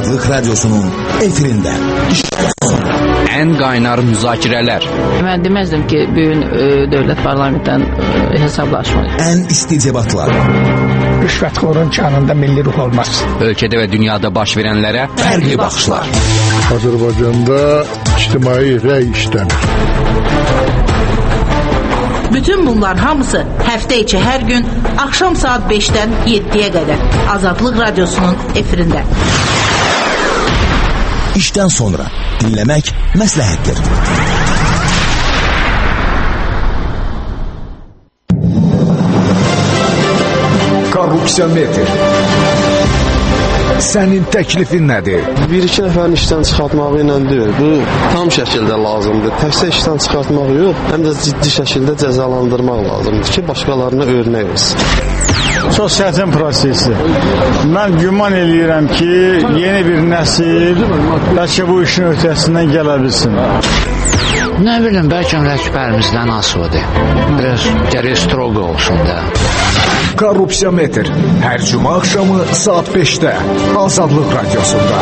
Azadlıq Radyosu'nun efirində. Ən qaynar müzakirələr. Mən deməzdim ki, bugün dövlət parlamentdən hesablaşmalıyıq. Ən isti debatlar. Rüşvətxorun canında milli ruh olmaz. Ölkədə və dünyada baş verənlərə fərqli baxışlar. Azərbaycanda ictimai rəy işləmir. Bütün bunlar hamısı həftə içi hər gün axşam saat 5-dən 7-yə qədər Azadlıq Radyosu'nun efirində. İşdən sonra dinləmək məsləhətdir. Korrupsiyametr. Sənin təklifin nədir? Bir-iki nəfərin işdən çıxartmağı ilə deyil. Bu tam şəkildə lazımdır. Təkcə işdən çıxartmaq yox, həm də ciddi şəkildə cəzalandırmaq lazımdır ki, başqalarına örnək olsun. Çox çətin prosesdir. Mən güman eləyirəm ki, yeni bir nəsil bəlkə bu işin öhdəsindən gələ bilsin. Nə bilim, bəlkə rəhbərimizdən asılıdır. Biraz gərək stroq olsun da. Korrupsiyametr. Hər cümə axşamı saat 5-də Azadlıq Radyosu'nda.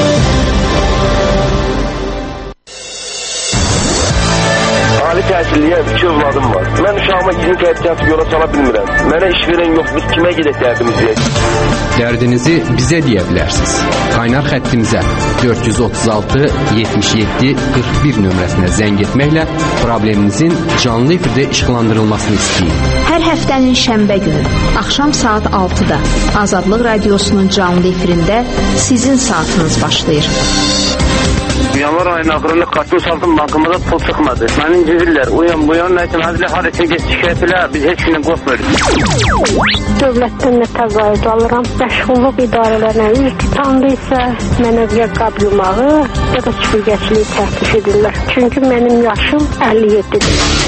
Ali təhsilliyə 2 övladım var. Mən uşağıma 20 təhsil yola sala bilmirəm. Mənə iş verən yox, biz kimə gedək dərdimizi? Dərdinizi bizə deyə bilərsiniz. Qaynar xəttimizə 436 77 41 nömrəsinə zəng etməklə probleminizin canlı efirdə işıqlandırılmasını istəyin. Hər həftənin şənbə günü axşam saat 6-da Azadlıq Radyosu'nun canlı efirində sizin saatınız başlayır. Yanvar ayının axırında kartuz altın bankımıza pul çıxmadı. Məni incirlər. Uyan nəyəcəm, həzlə haricə geç şikayət elə, biz heç günə qorxmuyoruz. Dövlətdən nə təqaüd alıram, məşğulluq idarələrinə üz tutandı isə mənə ya qab yumağı, ya da süpürgəçiliyi təklif edirlər. Çünki mənim yaşım 57-dir.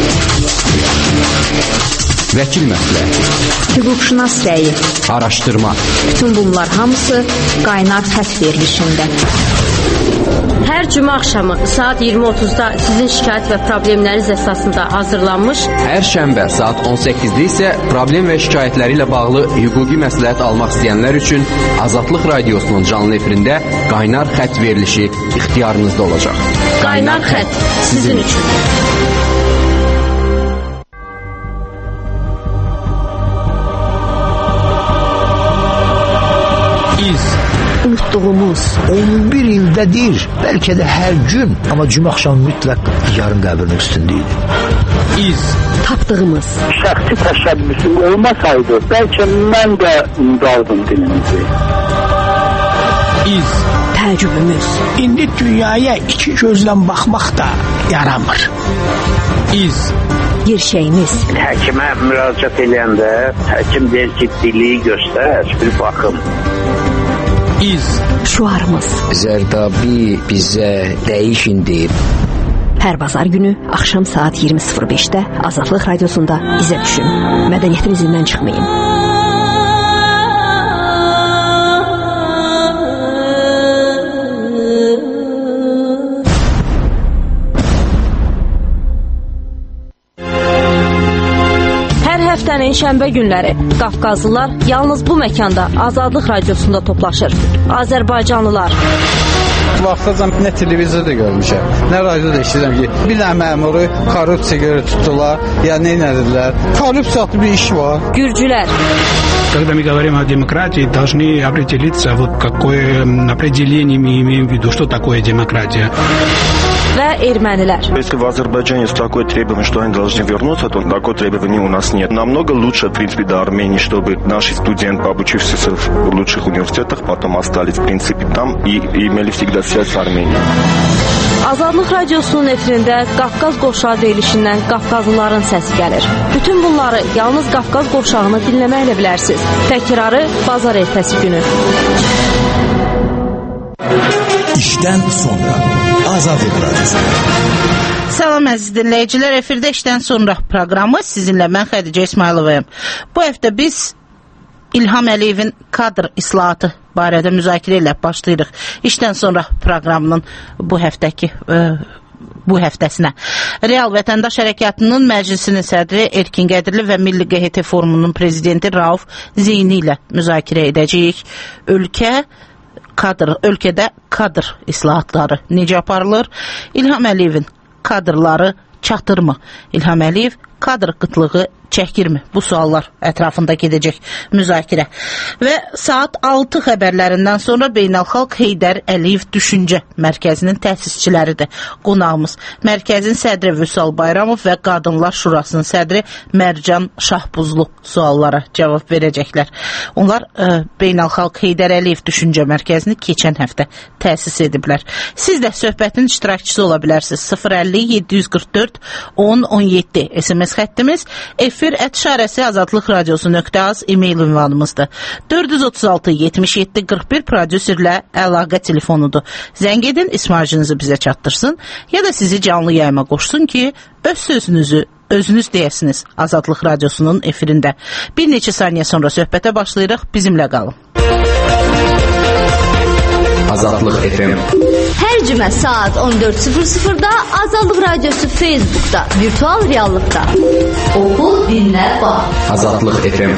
Vəkil məsləhəti, hüquqşünas rəyi, araşdırma. Bütün bunlar hamısı qaynar xətt verilişində. Hər cümə axşamı saat 20:30-da sizin şikayət və problemləriniz əsasında hazırlanmış. Hər şənbə saat 18-də isə problem və şikayətləri ilə bağlı hüquqi məsləhət almaq istəyənlər üçün Azadlıq Radyosu'nun canlı efirində qaynar xətt verilişi ixtiyarınızda olacaq. Qaynar xətt sizin üçün. Unutduğumuz 11 ildədir, bəlkə də hər gün, amma cümə axşamı mütləq yarın qəbrinin üstündə idi. Tapdığımız Şəxsi təşəbbüsüm olmasaydı, bəlkə mən də qaldım dilimizi. Təəccübümüz. İndi dünyaya iki gözlə baxmaq da yaramır. Gerçəyimiz. Həkimə müraciət edəndə həkim deyir ki, dili göstər, bir baxım. Şuarımız. Zərdabi bizə dəyişin deyib. Hər bazar günü axşam saat 20:05-də Azadlıq Radyosu'nda izə düşün. Mədəniyyətin izindən çıxmayın. Həftənin şənbə günləri Qafqazlılar yalnız bu məkanda Azadlıq Radiosunda toplaşır. Azərbaycanlılar. Vaxtacan nə televizorda görmüşəm, nə radioda eşidirəm ki, bir dənə məmuru korrupsiya görə tutdular, ya nə edilər? Korrupsiyalı bir iş var. Gürcülər. Когда мы говорим о демократии, должны определиться, вот какое определение мы имеем в виду, что такое демократия. Və ermənilər. Если в Азербайджане есть такое требование, что они должны вернуться, то такое требование у нас нет. Намного лучше, в принципе, до Армении, чтобы наши студенты, обучившиеся в лучших университетах, потом остались, в принципе, там и имели всегда связь с Арменией. Azadlıq Radyosu'nun efirində Qafqaz qovşağı deyilişindən Qafqazlıların səsi gəlir. Bütün bunları yalnız Qafqaz qovşağını dinləməklə bilərsiniz. Təkrarı bazar ertəsi günü. İşdən sonra Azadlıq Radyosu. Salam əziz dinləyicilər, efirdə işdən sonra proqramı sizinlə mən Xədicə İsmayılovayım. Bu həftə biz İlham Əliyevin kadr islahatı barədə müzakirə ilə başlayırıq. İşdən sonra proqramının bu həftəsinə. Real Vətəndaş Hərəkatının məclisinin sədri Erkin Qədirli və Milli QHT Forumunun prezidenti Rauf Zeyni ilə müzakirə edəcəyik. Ölkə ölkədə kadr islahatları necə aparılır? İlham Əliyevin kadrları çatırmı? İlham Əliyev kadr qıtlığı çəkirmi? Bu suallar ətrafında gedəcək müzakirə. Və saat 6 xəbərlərindən sonra Beynəlxalq Heydər Əliyev Düşüncə Mərkəzinin təsisçiləridir qonağımız. Mərkəzin sədri Vüsal Bayramov və Qadınlar Şurasının sədri Mərcan Şahbuzlu suallara cavab verəcəklər. Onlar Beynəlxalq Heydər Əliyev Düşüncə Mərkəzini keçən həftə təsis ediblər. Siz də söhbətin iştirakçısı ola bilərsiniz. 050-744-10-17 SMS xəttimiz, efir@azadlıqradiosu.az e-mail ünvanımızdır. 436-77-41 prodüserlə əlaqə telefonudur. Zəng edin, ismarcınızı bizə çatdırsın ya da sizi canlı yayıma qoşsun ki, öz sözünüzü özünüz deyəsiniz Azadlıq Radiosunun efirində. Bir neçə saniyə sonra söhbətə başlayırıq, bizimlə qalın. Azadlıq FM. Hər cümə saat 14:00-da Azadlıq Radiosu Facebookda, virtual reallıqda. Oxu, dinlə, bax. Azadlıq FM.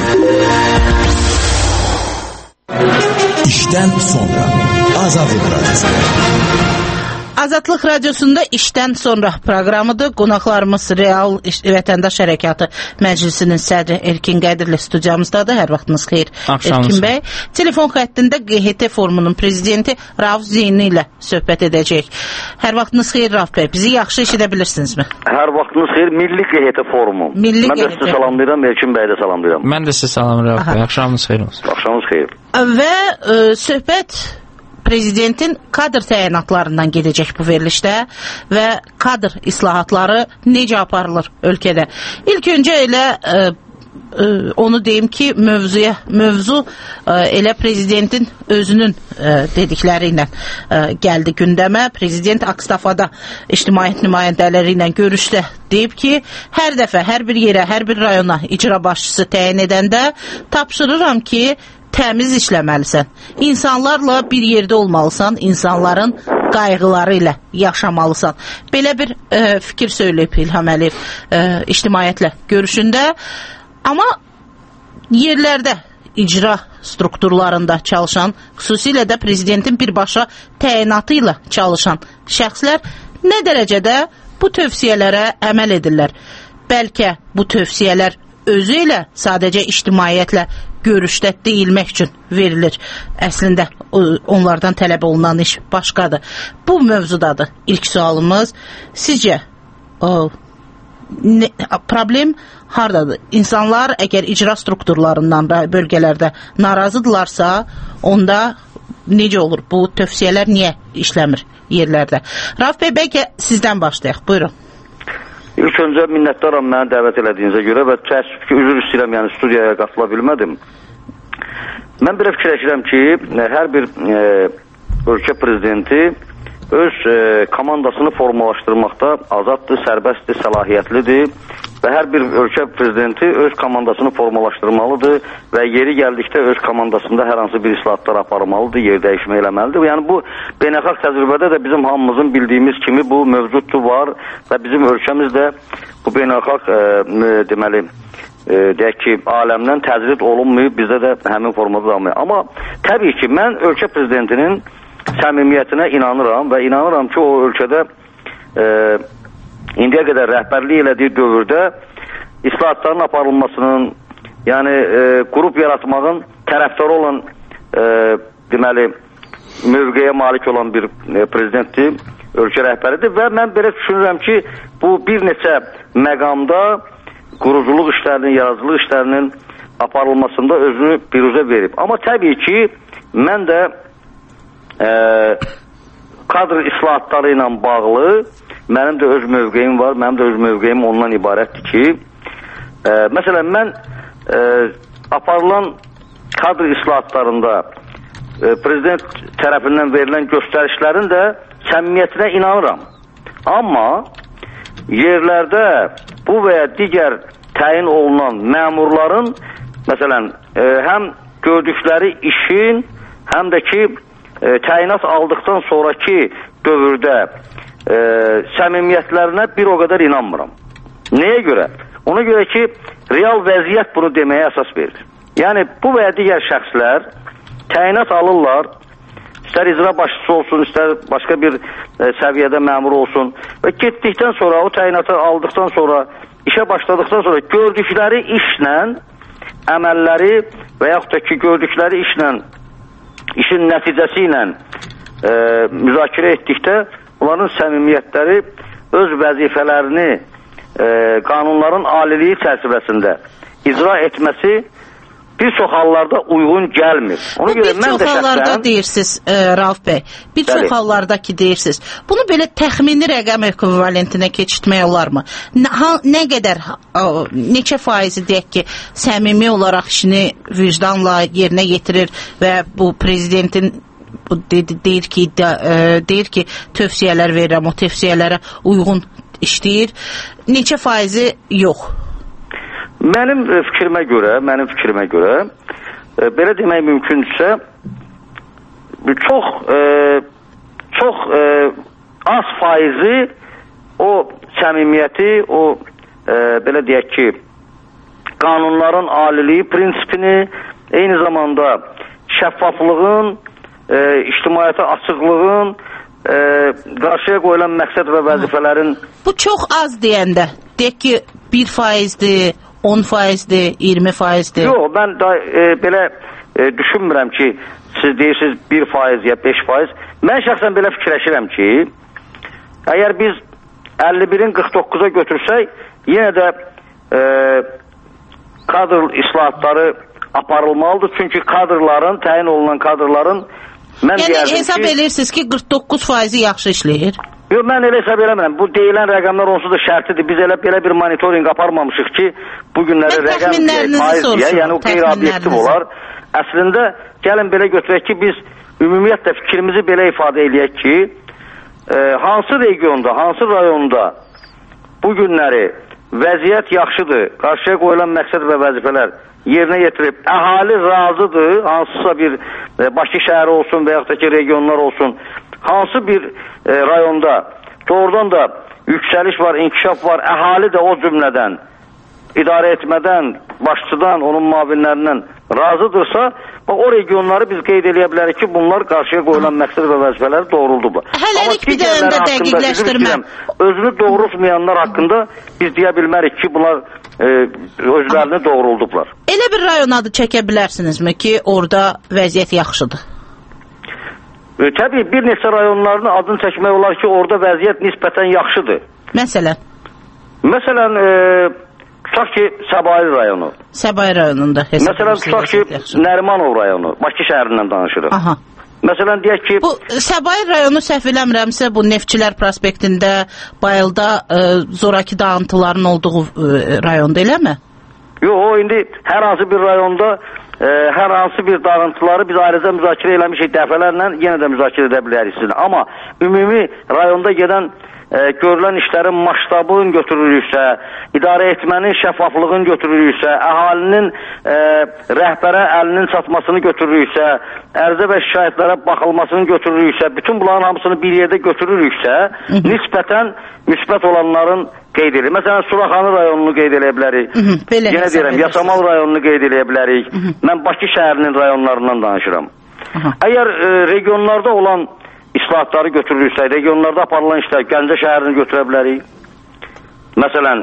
İşdən sonra Azadlıq Radiosu. Azadlıq Radiosunda işdən sonra proqramıdır. Qonaqlarımız Real Vətəndaş Hərəkatı Məclisinin sədri Erkin Qədirli studiyamızdadır. Hər vaxtınız xeyir Erkin bəy. Telefon xəttində QHT forumunun prezidenti Rauf Zeyni ilə söhbət edəcək. Hər vaxtınız xeyir Rauf bəy. Bizi yaxşı eşidə bilirsinizmi? Hər vaxtınız xeyir Milli QHT forumu. Mən də sizi salamlayıram, Erkin bəy də salamlayıram. Mən də sizi salamlayıram Rauf bəy. Axşamınız xeyir olsun. Axşamınız xeyir. Və söhbət Prezidentin kadr təyinatlarından gedəcək bu verilişdə və kadr islahatları necə aparılır ölkədə. İlk öncə elə onu deyim ki, mövzu elə prezidentin özünün dedikləri ilə gəldi gündəmə. Prezident Akstafada ictimaiyyət nümayəndələri ilə görüşdə deyib ki, hər dəfə, hər bir yerə, hər bir rayona icra başçısı təyin edəndə tapşırıram ki, təmiz işləməlisən. İnsanlarla bir yerdə olmalısan, insanların qayğıları ilə yaşamalısan. Belə bir fikir söyləyib İlham Əliyev ictimaiyyətlə görüşündə. Amma yerlərdə icra strukturlarında çalışan, xüsusilə də prezidentin birbaşa təyinatı ilə çalışan şəxslər nə dərəcədə bu tövsiyələrə əməl edirlər? Bəlkə bu tövsiyələr özü ilə sadəcə ictimaiyyətlə görüşdə deyilmək üçün verilir. Əslində onlardan tələb olunan iş başqadır. Bu mövzudadır ilk sualımız. Sizcə problem hardadır? İnsanlar əgər icra strukturlarından bölgələrdə narazıdırlarsa, onda necə olur? Bu tövsiyələr niyə işləmir yerlərdə? Rauf bəy, bəlkə sizdən başlayaq. Buyurun. İlk öncə minnətdaram məni dəvət elədiyinizə görə və təəssüf ki, üzr istəyirəm, yəni studiyaya qatıla bilmədim. Mən belə fikirləşirəm ki, hər bir ölkə prezidenti öz komandasını formalaşdırmaqda azaddır, sərbəstdir, səlahiyyətlidir və hər bir ölkə prezidenti öz komandasını formalaşdırmalıdır və yeri gəldikdə öz komandasında hər hansı bir islahatlar aparmalıdır, yer dəyişmə eləməlidir. Yəni bu beynəlxalq təcrübədə də bizim hamımızın bildiyimiz kimi bu mövcuddur, var və bizim ölkəmiz də bu beynəlxalq deməli deyək ki, aləmdən təcrid olunmayıb, bizdə də həmin formada olmayıb. Amma təbii ki, mən ölkə prezidentinin səmimiyyətinə inanıram və inanıram ki, o ölkədə indiyə qədər rəhbərlik elədiyi dövrdə islahatların aparılmasının, yəni qrup yaratmağın tərəfdarı olan deməli mövqeyə malik olan bir prezidentdir, ölkə rəhbəridir və mən belə düşünürəm ki, bu bir neçə məqamda quruculuq işlərinin, yaradıcılıq işlərinin aparılmasında özünü biruzə verib. Amma təbii ki, mən də kadr islahatları ilə bağlı mənim də öz mövqeyim var, mənim də öz mövqeyim ondan ibarətdir ki, məsələn, mən aparılan kadr islahatlarında prezident tərəfindən verilən göstərişlərin də səmimiyyətinə inanıram. Amma yerlərdə bu və ya digər təyin olunan məmurların, məsələn, həm gördükləri işin, həm də ki, təyinat aldıqdan sonraki dövrdə səmimiyyətlərinə bir o qədər inanmıram. Nəyə görə? Ona görə ki, real vəziyyət bunu deməyə əsas verir. Yəni, bu və ya digər şəxslər təyinat alırlar İstər icra başçısı olsun, istər başqa bir səviyyədə məmur olsun və getdikdən sonra, o təyinatı aldıqdan sonra, işə başladıqdan sonra gördükləri işlə, əməlləri və yaxud da ki, gördükləri işlə, işin nəticəsi ilə müzakirə etdikdə onların səmimiyyətləri öz vəzifələrini qanunların aliliyi çərçivəsində icra etməsi bir çox hallarda uyğun gəlmir. Ona görə bir çox hallarda deyirsiniz, Rauf bəy, bir çox hallarda ki deyirsiniz, bunu belə təxmini rəqəm ekvivalentinə keçirtmək olarmı? Nə qədər, neçə faizi deyək ki, səmimi olaraq işini vicdanla yerinə yetirir və bu prezidentin deyir ki, tövsiyələr verirəm, o tövsiyələrə uyğun işləyir. Neçə faizi yox? Mənim fikrimə görə belə demək mümkündürsə çox az faizi o səmimiyyəti, o belə deyək ki, qanunların aliliyi prinsipini, eyni zamanda şəffaflığın, ictimaiyyətə açıqlığın, qarşıya qoyulan məqsəd və vəzifələrin... Bu çox az deyəndə, deyək ki, 1%-dir, 10%dir, 20%dir. Yox, mən belə düşünmürəm ki, siz deyirsiniz 1% ya 5%. Mən şəxsən belə fikirləşirəm ki, əgər biz 51-in 49-a götürsək, yenə də kadr islahatları aparılmalıdır. Çünki kadrların, təyin olunan kadrların yəni hesab edirsiniz ki, 49% yaxşı işləyir? Yox, mən elə hesab eləmirəm. Bu deyilən rəqəmlər onsuz da şərtidir. Biz belə bir monitoring aparmamışıq ki, bu günləri rəqəm deyək, yəni o qeyri-obyektiv olar. Əslində, gəlin belə götürək ki, biz ümumiyyətlə fikrimizi belə ifadə eləyək ki, hansı regionda, hansı rayonda bu günləri vəziyyət yaxşıdır, qarşıya qoyulan məqsəd və vəzifələr yerinə yetirib, əhali razıdır, hansısa bir Bakı şəhəri olsun və yaxud da ki, regionlar olsun, hansı bir rayonda doğrudan da yüksəliş var, inkişaf var, əhali də o cümlədən, idarə etmədən, başçıdan, onun müavinlərindən razıdırsa, o regionları biz qeyd eləyə bilərik ki, bunlar qarşıya qoyulan məqsəd və vəzifələri doğruldular. Hələlik bir dəyəndə dəqiqləşdirmə. Özünü doğrultmayanlar haqqında biz deyə bilmərik ki, bunlar özlərini doğruldublar. Elə bir rayon adı çəkə bilərsinizmi ki, orada vəziyyət yaxşıdır? Təbii, bir neçə rayonların adını çəkmək olar ki, orada vəziyyət nisbətən yaxşıdır. Məsələn? Məsələn, tutaq ki, Səbail rayonu. Səbail rayonunda hesab Məsələn, tutaq ki, Nərimanov rayonu. Bakı şəhərindən danışırıq. Aha. Məsələn, deyək ki... Bu, Səbail rayonu səhv eləmirəmsə, bu Neftçilər prospektində, Bayılda zoraki dağıntıların olduğu rayonda, eləmi? Yox, o indi hər hansı bir rayonda hər hansı bir dağıntıları biz ayrıca müzakirə eləmişik dəfələrlə, yenə də müzakirə edə bilərik sizinlə. Amma ümumi rayonda gedən görülən işlərin maştabını götürülürsə, idarə etmənin şəffaflığını götürülürsə, əhalinin rəhbərə əlinin çatmasını götürülürsə, ərizə və şikayətlərə baxılmasını götürülürsə, bütün bunların hamısını bir yerdə götürülürsə, nisbətən müsbət olanların qeyd edilir. Məsələn, Suraxanı rayonunu qeyd edə bilərik. Yenə deyirəm, Yasamal rayonunu qeyd edə bilərik. Mən Bakı şəhərinin rayonlarından danışıram. Əgər regionlarda olan islahatları götürülürsə, regionlarda aparılan işlər, Gəncə şəhərini götürə bilərik. Məsələn,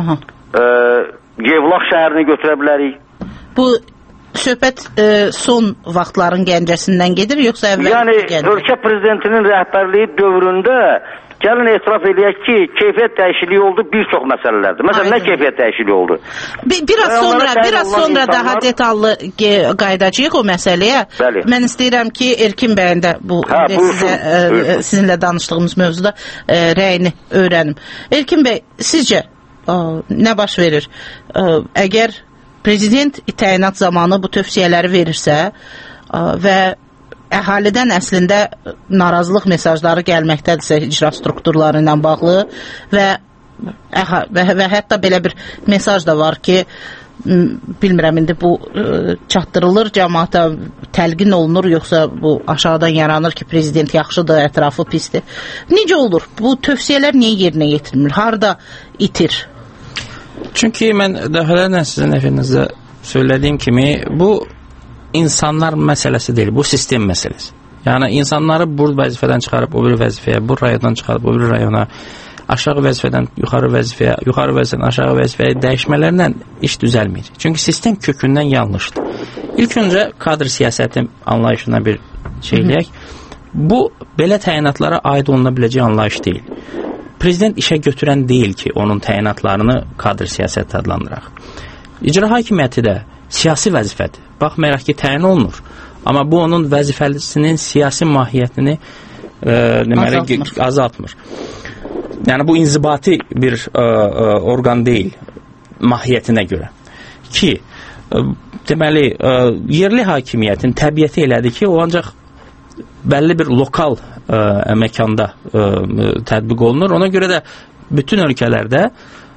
Yevlax şəhərini götürə bilərik. Bu söhbət son vaxtların Gəncəsindən gedir, yoxsa əvvəl Gəncə? Yəni, ölkə prezidentinin rəhbərliyi dövründə gəlin etiraf edək ki, keyfiyyət dəyişikliyi oldu bir çox məsələlərdir. Məsələn, nə keyfiyyət dəyişikliyi oldu? Biraz sonra daha detallı qayıdacağıq o məsələyə. Bəli. Mən istəyirəm ki, Erkin bəyin də bu sizinlə danışdığımız mövzuda rəyini öyrənim. Erkin bəy, sizcə nə baş verir? Əgər prezident təyinat zamanı bu tövsiyələri verirsə və əhalidən əslində narazılıq mesajları gəlməkdədirsə icra strukturları ilə bağlı və hətta belə bir mesaj da var ki, bilmirəm indi bu çatdırılır cəmaata, təlqin olunur, yoxsa bu aşağıdan yaranır ki, prezident yaxşıdır, ətrafı pisdir. Necə olur? Bu tövsiyələr niyə yerinə yetirilmir? Harada itir? Çünki mən dəfələrlə sizin əfinizdə söylədiyim kimi, bu insanlar məsələsi deyil, bu sistem məsələsi. Yəni insanları bu vəzifədən çıxarıb o bir vəzifəyə, bu rayondan çıxarıb o bir rayona, aşağı vəzifədən yuxarı vəzifəyə, yuxarı vəzifədən aşağı vəzifəyə dəyişmələrlə iş düzəlmir. Çünki sistem kökündən yanlışdır. İlk öncə kadr siyasəti anlayışına bir şeyləyək. Bu belə təyinatlara aid oluna biləcək anlayış deyil. Prezident işə götürən deyil ki, onun təyinatlarını kadr siyasəti adlandıraq. İcra hakimiyyəti də siyasi vəzifədir. Baxmayaraq ki, təyin olunur. Amma bu onun vəzifəsinin siyasi mahiyyətini azaltmır. Yəni bu inzibati bir orqan deyil mahiyyətinə görə. Ki, deməli, yerli hakimiyyətin təbiəti elədir ki, o ancaq bəlli bir lokal məkanda tətbiq olunur. Ona görə də bütün ölkələrdə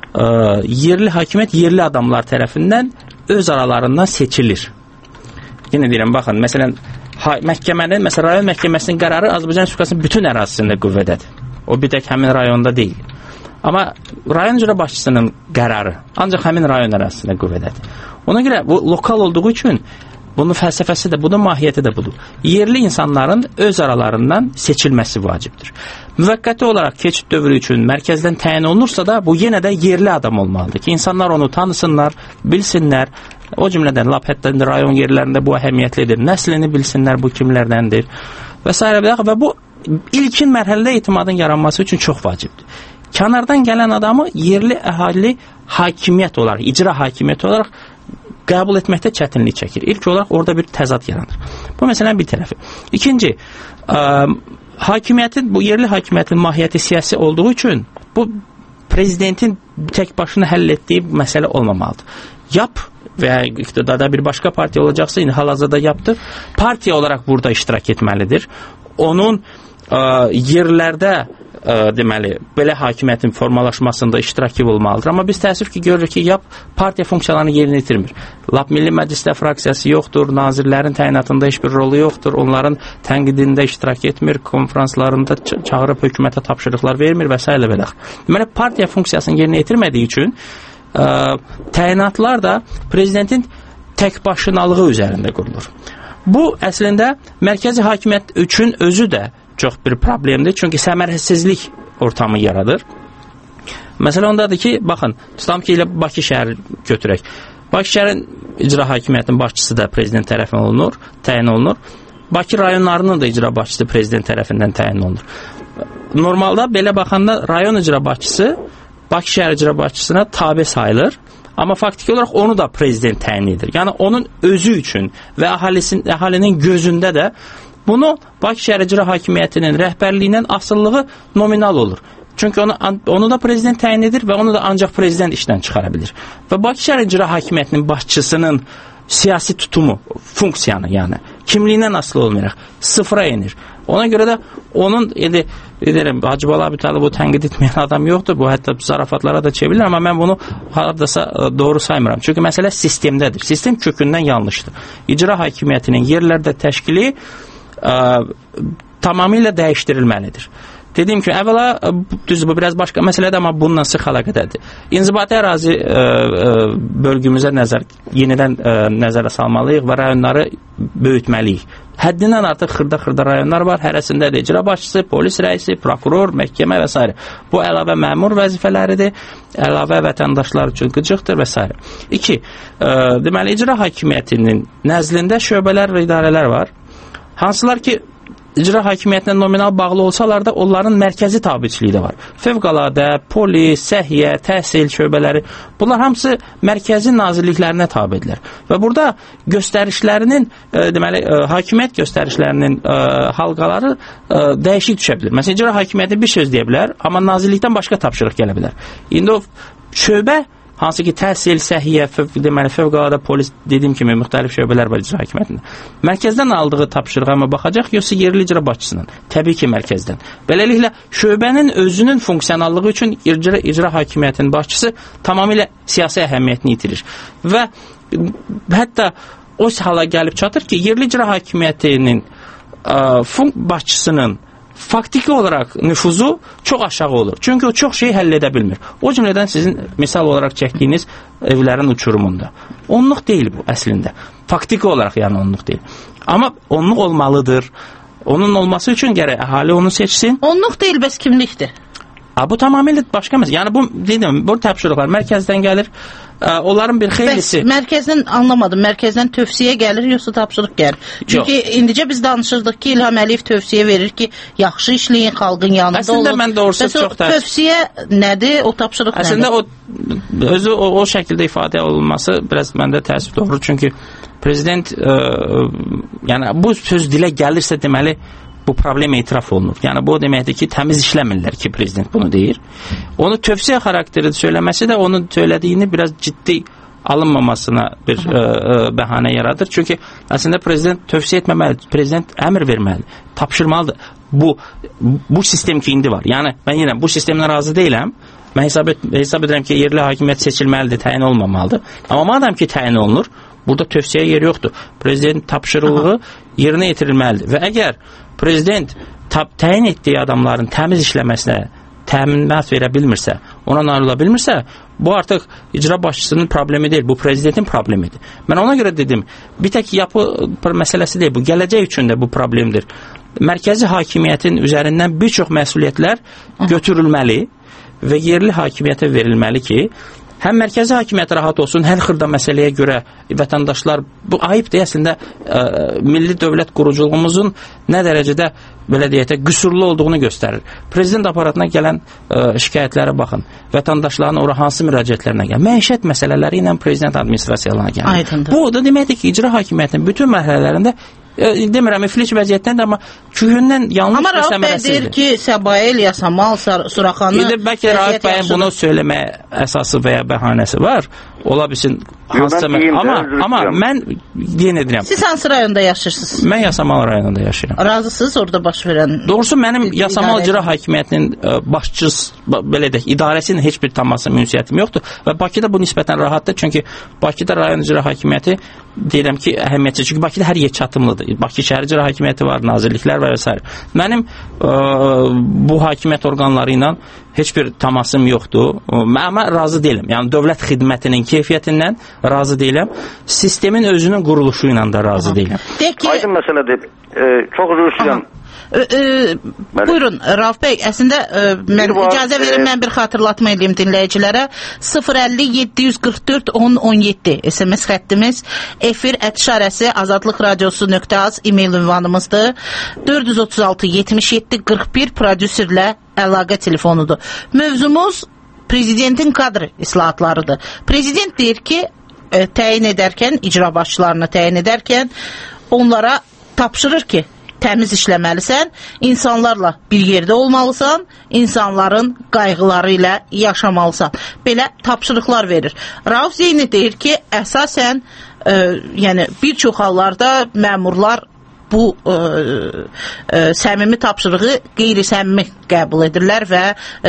yerli hakimiyyət yerli adamlar tərəfindən öz aralarından seçilir. Yenə deyirəm, baxın, məsələn, məhkəmənin, məsələn, rayon məhkəməsinin qərarı Azərbaycan Respublikasının bütün ərazisində qüvvədədir. O bir tək həmin rayonda deyil. Amma rayon icra başçısının qərarı ancaq həmin rayon ərazisində qüvvədədir. Ona görə bu lokal olduğu üçün bunun fəlsəfəsi də budur, mahiyyəti də budur. Yerli insanların öz aralarından seçilməsi vacibdir. Müvəqqəti olaraq keçid dövrü üçün mərkəzdən təyin olunursa da bu yenə də yerli adam olmalıdır ki, insanlar onu tanısınlar, bilsinlər. O cümlədən lap hətta rayon yerlərində bu əhəmiyyətlidir. Nəslini bilsinlər, bu kimlərdəndir və s. Və bu ilkin mərhələdə etimadın yaranması üçün çox vacibdir. Kənardan gələn adamı yerli əhali hakimiyyət olaraq, icra hakimiyyəti olaraq qəbul etməkdə çətinlik çəkir. İlk olaraq orada bir təzad yaranır. Bu məsələnin bir tərəfi. İkinci, hakimiyyətin, bu yerli hakimiyyətin mahiyyəti siyasi olduğu üçün bu prezidentin tək başına həll etdiyi məsələ olmamalıdır. Yap və ya iqtidarda bir başqa partiya olacaqsa, indi hal-hazırda yaptır, partiya olaraq burada iştirak etməlidir. Onun yerlərdə deməli, belə hakimiyyətin formalaşmasında iştirakı olmalıdır. Amma biz təəssüf ki, görürük ki, partiya funksiyalarını yerinə yetirmir. Lap Milli Məclisdə fraksiyası yoxdur, nazirlərin təyinatında heç bir rolu yoxdur, onların tənqidində iştirak etmir, konferanslarında çağırıb hökumətə tapşırıqlar vermir və s. belə. Deməli, partiya funksiyasını yerinə yetirmədiyi üçün təyinatlar da prezidentin təkbaşınalığı üzərində qurulur. Bu, əslində, mərkəzi hakimiyyət üçün özü də çox bir problemdir. Çünki səmərəsizlik ortamı yaradır. Məsələ ondadır ki, baxın, tutam ki, ilə Bakı şəhəri götürək. Bakı şəhərin icra hakimiyyətinin başçısı da prezident tərəfindən təyin olunur. Bakı rayonlarının da icra başçısı prezident tərəfindən təyin olunur. Normalda belə baxanda rayon icra başçısı Bakı şəhər icra başçısına tabe sayılır. Amma faktiki olaraq onu da prezident təyin edir. Yəni onun özü üçün və əhalinin gözündə də bunu Bakı şəhər icra hakimiyyətinin rəhbərliyindən asılılığı nominal olur. Çünki onu da prezident təyin edir və onu da ancaq prezident işdən çıxara bilir. Və Bakı şəhər icra hakimiyyətinin başçısının siyasi tutumu, funksiyanı, yəni kimliyindən asılı olmayaraq sıfıra enir. Ona görə də onun, deyirəm, Hacı Bala Abitali bu tənqid etməyən adam yoxdur, bu hətta zarafatlara da çevrilir, amma mən bunu haradasa doğru saymıram. Çünki məsələ sistemdədir. Sistem kökündən yanlışdır. İcra hakimiyyətinin yerlərdə təşkili tamamilə dəyişdirilməlidir. Dediyim ki, əvvəla, düz bu biraz başqa məsələdir, amma bununla sıx əlaqədədir. İnzibati ərazi bölgümüzə yenidən nəzərə salmalıyıq və rayonları böyütməliyik. Həddindən artıq xırda rayonlar var, hərəsində də icra başçısı, polis rəisi, prokuror, məhkəmə və s. Bu əlavə məmur vəzifələridir, əlavə vətəndaşlar üçün qıcıqdır və s. 2. Deməli, icra hakimiyyətinin nəzdində şöbələr və idarələr var. Hansılar ki, icra hakimiyyətinə nominal bağlı olsalar da onların mərkəzi tabiçiliyi də var. Fövqəladə, polis, səhiyyə, təhsil şöbələri, bunlar hamısı mərkəzi nazirliklərinə tabidirlər. Və burada göstərişlərinin, deməli, hakimiyyət göstərişlərinin halqaları dəyişik düşə bilir. Məsələn, icra hakimiyyəti bir söz deyə bilər, amma nazirlikdən başqa tapşırıq gələ bilər. İndi o şöbə, hansı ki təhsil, səhiyyə, deməli, fövqəladə polis, dediyim kimi, müxtəlif şöbələr var icra hakimiyyətində. Mərkəzdən aldığı tapşırığa mı baxacaq, yoxsa yerli icra başçısının? Təbii ki, mərkəzdən. Beləliklə, şöbənin özünün funksionallığı üçün icra hakimiyyətinin başçısı tamamilə siyasi əhəmiyyətini itirir. Və hətta o hala gəlib çatır ki, yerli icra hakimiyyətinin başçısının faktiki olaraq nüfuzu çox aşağı olur. Çünki o çox şeyi həll edə bilmir. O cümlədən sizin misal olaraq çəkdiyiniz evlərin uçurumunda. Onluq deyil bu əslində. Faktiki olaraq yəni onluq deyil. Amma onluq olmalıdır. onun olması üçün gərək əhali onu seçsin. Onluq deyil, bəs kimlikdir? Bu tamamilə başqa məsələ. Yəni bu dedim, bu tapşırıqlar mərkəzdən gəlir. Onların bir xeylisi. Bəs mərkəzdən anlamadım. Mərkəzdən tövsiyə gəlir yoxsa tapşırıq gəlir? Çünki indicə biz danışırdıq ki, İlham Əliyev tövsiyə verir ki, yaxşı işləyin, xalqın yanında olun. Əslində mən doğrusu çox da tövsiyə nədir? O tapşırıq nədir? Əslində özü o şəkildə ifadə olunması biraz məndə təəssüf doğurur. Çünki prezident yəni bu söz dilə gəlirsə deməli bu problem etiraf olunur. Yəni bu deməkdir ki, təmiz işləmirlər ki, prezident bunu deyir. Onu tövsiyə xarakterli söyləməsi də onun söylədiyini biraz ciddi alınmamasına bir bəhanə yaradır. Çünki əslində prezident tövsiyə etməməlidir. Prezident əmr verməlidir, tapşırmalıdır. Bu sistem ki indi var. Yəni mən yenə bu sistemdən razı deyiləm. Mən hesab edirəm ki, yerli hakimiyyət seçilməlidir, təyin olmamalıdır. Amma madəm ki təyin olunur, burada tövsiyə yeri yoxdur. Prezident tapşırığı yerinə yetirilməlidir. Və əgər prezident təyin etdiyi adamların təmiz işləməsinə təminat verə bilmirsə, ona nail ola bilmirsə, bu artıq icra başçısının problemi deyil, bu prezidentin problemidir. Mən ona görə dedim, bir tək yapı məsələsi deyil, bu gələcək üçün də bu problemdir. Mərkəzi hakimiyyətin üzərindən bir çox məsuliyyətlər götürülməli və yerli hakimiyyətə verilməli ki, həm mərkəzi hakimiyyət rahat olsun, hər xırda məsələyə görə vətəndaşlar, bu ayıbdır əslində milli dövlət quruculuğumuzun nə dərəcədə belə deyək də qüsurlu olduğunu göstərir. Prezident aparatına gələn şikayətlərə baxın, vətəndaşların ora hansı müraciətlərinə gəlir, məişət məsələləri ilə prezident administrasiyalarına gəlir. Bu da deməkdir ki, icra hakimiyyətinin bütün mərhələlərində demirəm, iflic vəziyyətdən də, amma kühündən yanlış və səmərəsizdir. Amma Rauf bəy deyir ki, Səbail, Yasamal, Suraxanı... Bəlkə Rauf bəyin bunu söyləməyə əsası və ya bəhanəsi var. Ola bilsin, amma mən yenə edirəm. Siz hansı rayonda yaşayırsınız? Mən Yasamal rayonunda yaşayıram. Razısınız orada baş verən? Doğrusu mənim Yasamal icra hakimiyyətinin başçısı, belə deyək, idarəsinin heç bir taması münsiyyətim yoxdur və Bakıda bu nisbətən rahatdır. Çünki Bakıda rayon icra hakimiyyəti deyirəm ki, əhəmiyyətli. Çünki Bakıda hər yer çatımlıdır. Bakı şəhər icra hakimiyyəti var, nazirliklər var və s. Mənim bu hakimiyyət orqanları ilə heç bir təmasım yoxdur. Amma razı deyiləm. Yəni dövlət xidmətinin keyfiyyətindən razı deyiləm. Sistemin özünün quruluşu ilə də razı deyiləm. Aydın məsələdir. Çox üzr istəyirəm. Buyurun Rauf bəy, əslində mən icazə verim, mən bir xatırlatma edeyim dinləyicilərə. 050-744-1017 SMS xəttimiz, efir @ azadlıqradiosu.az e-mail ünvanımızdır. 436-77-41 prodüserlə əlaqə telefonudur. Mövzumuz prezidentin kadr islahatlarıdır. Prezident deyir ki, təyin edərkən, icra başçılarını təyin edərkən onlara tapşırır ki, təmiz işləməlisən, insanlarla bir yerdə olmalısan, insanların qayğıları ilə yaşamalısan. Belə tapşırıqlar verir. Rauf Zeyni deyir ki, əsasən yəni bir çox hallarda məmurlar bu səmimi tapşırığı qeyri-səmimi qəbul edirlər və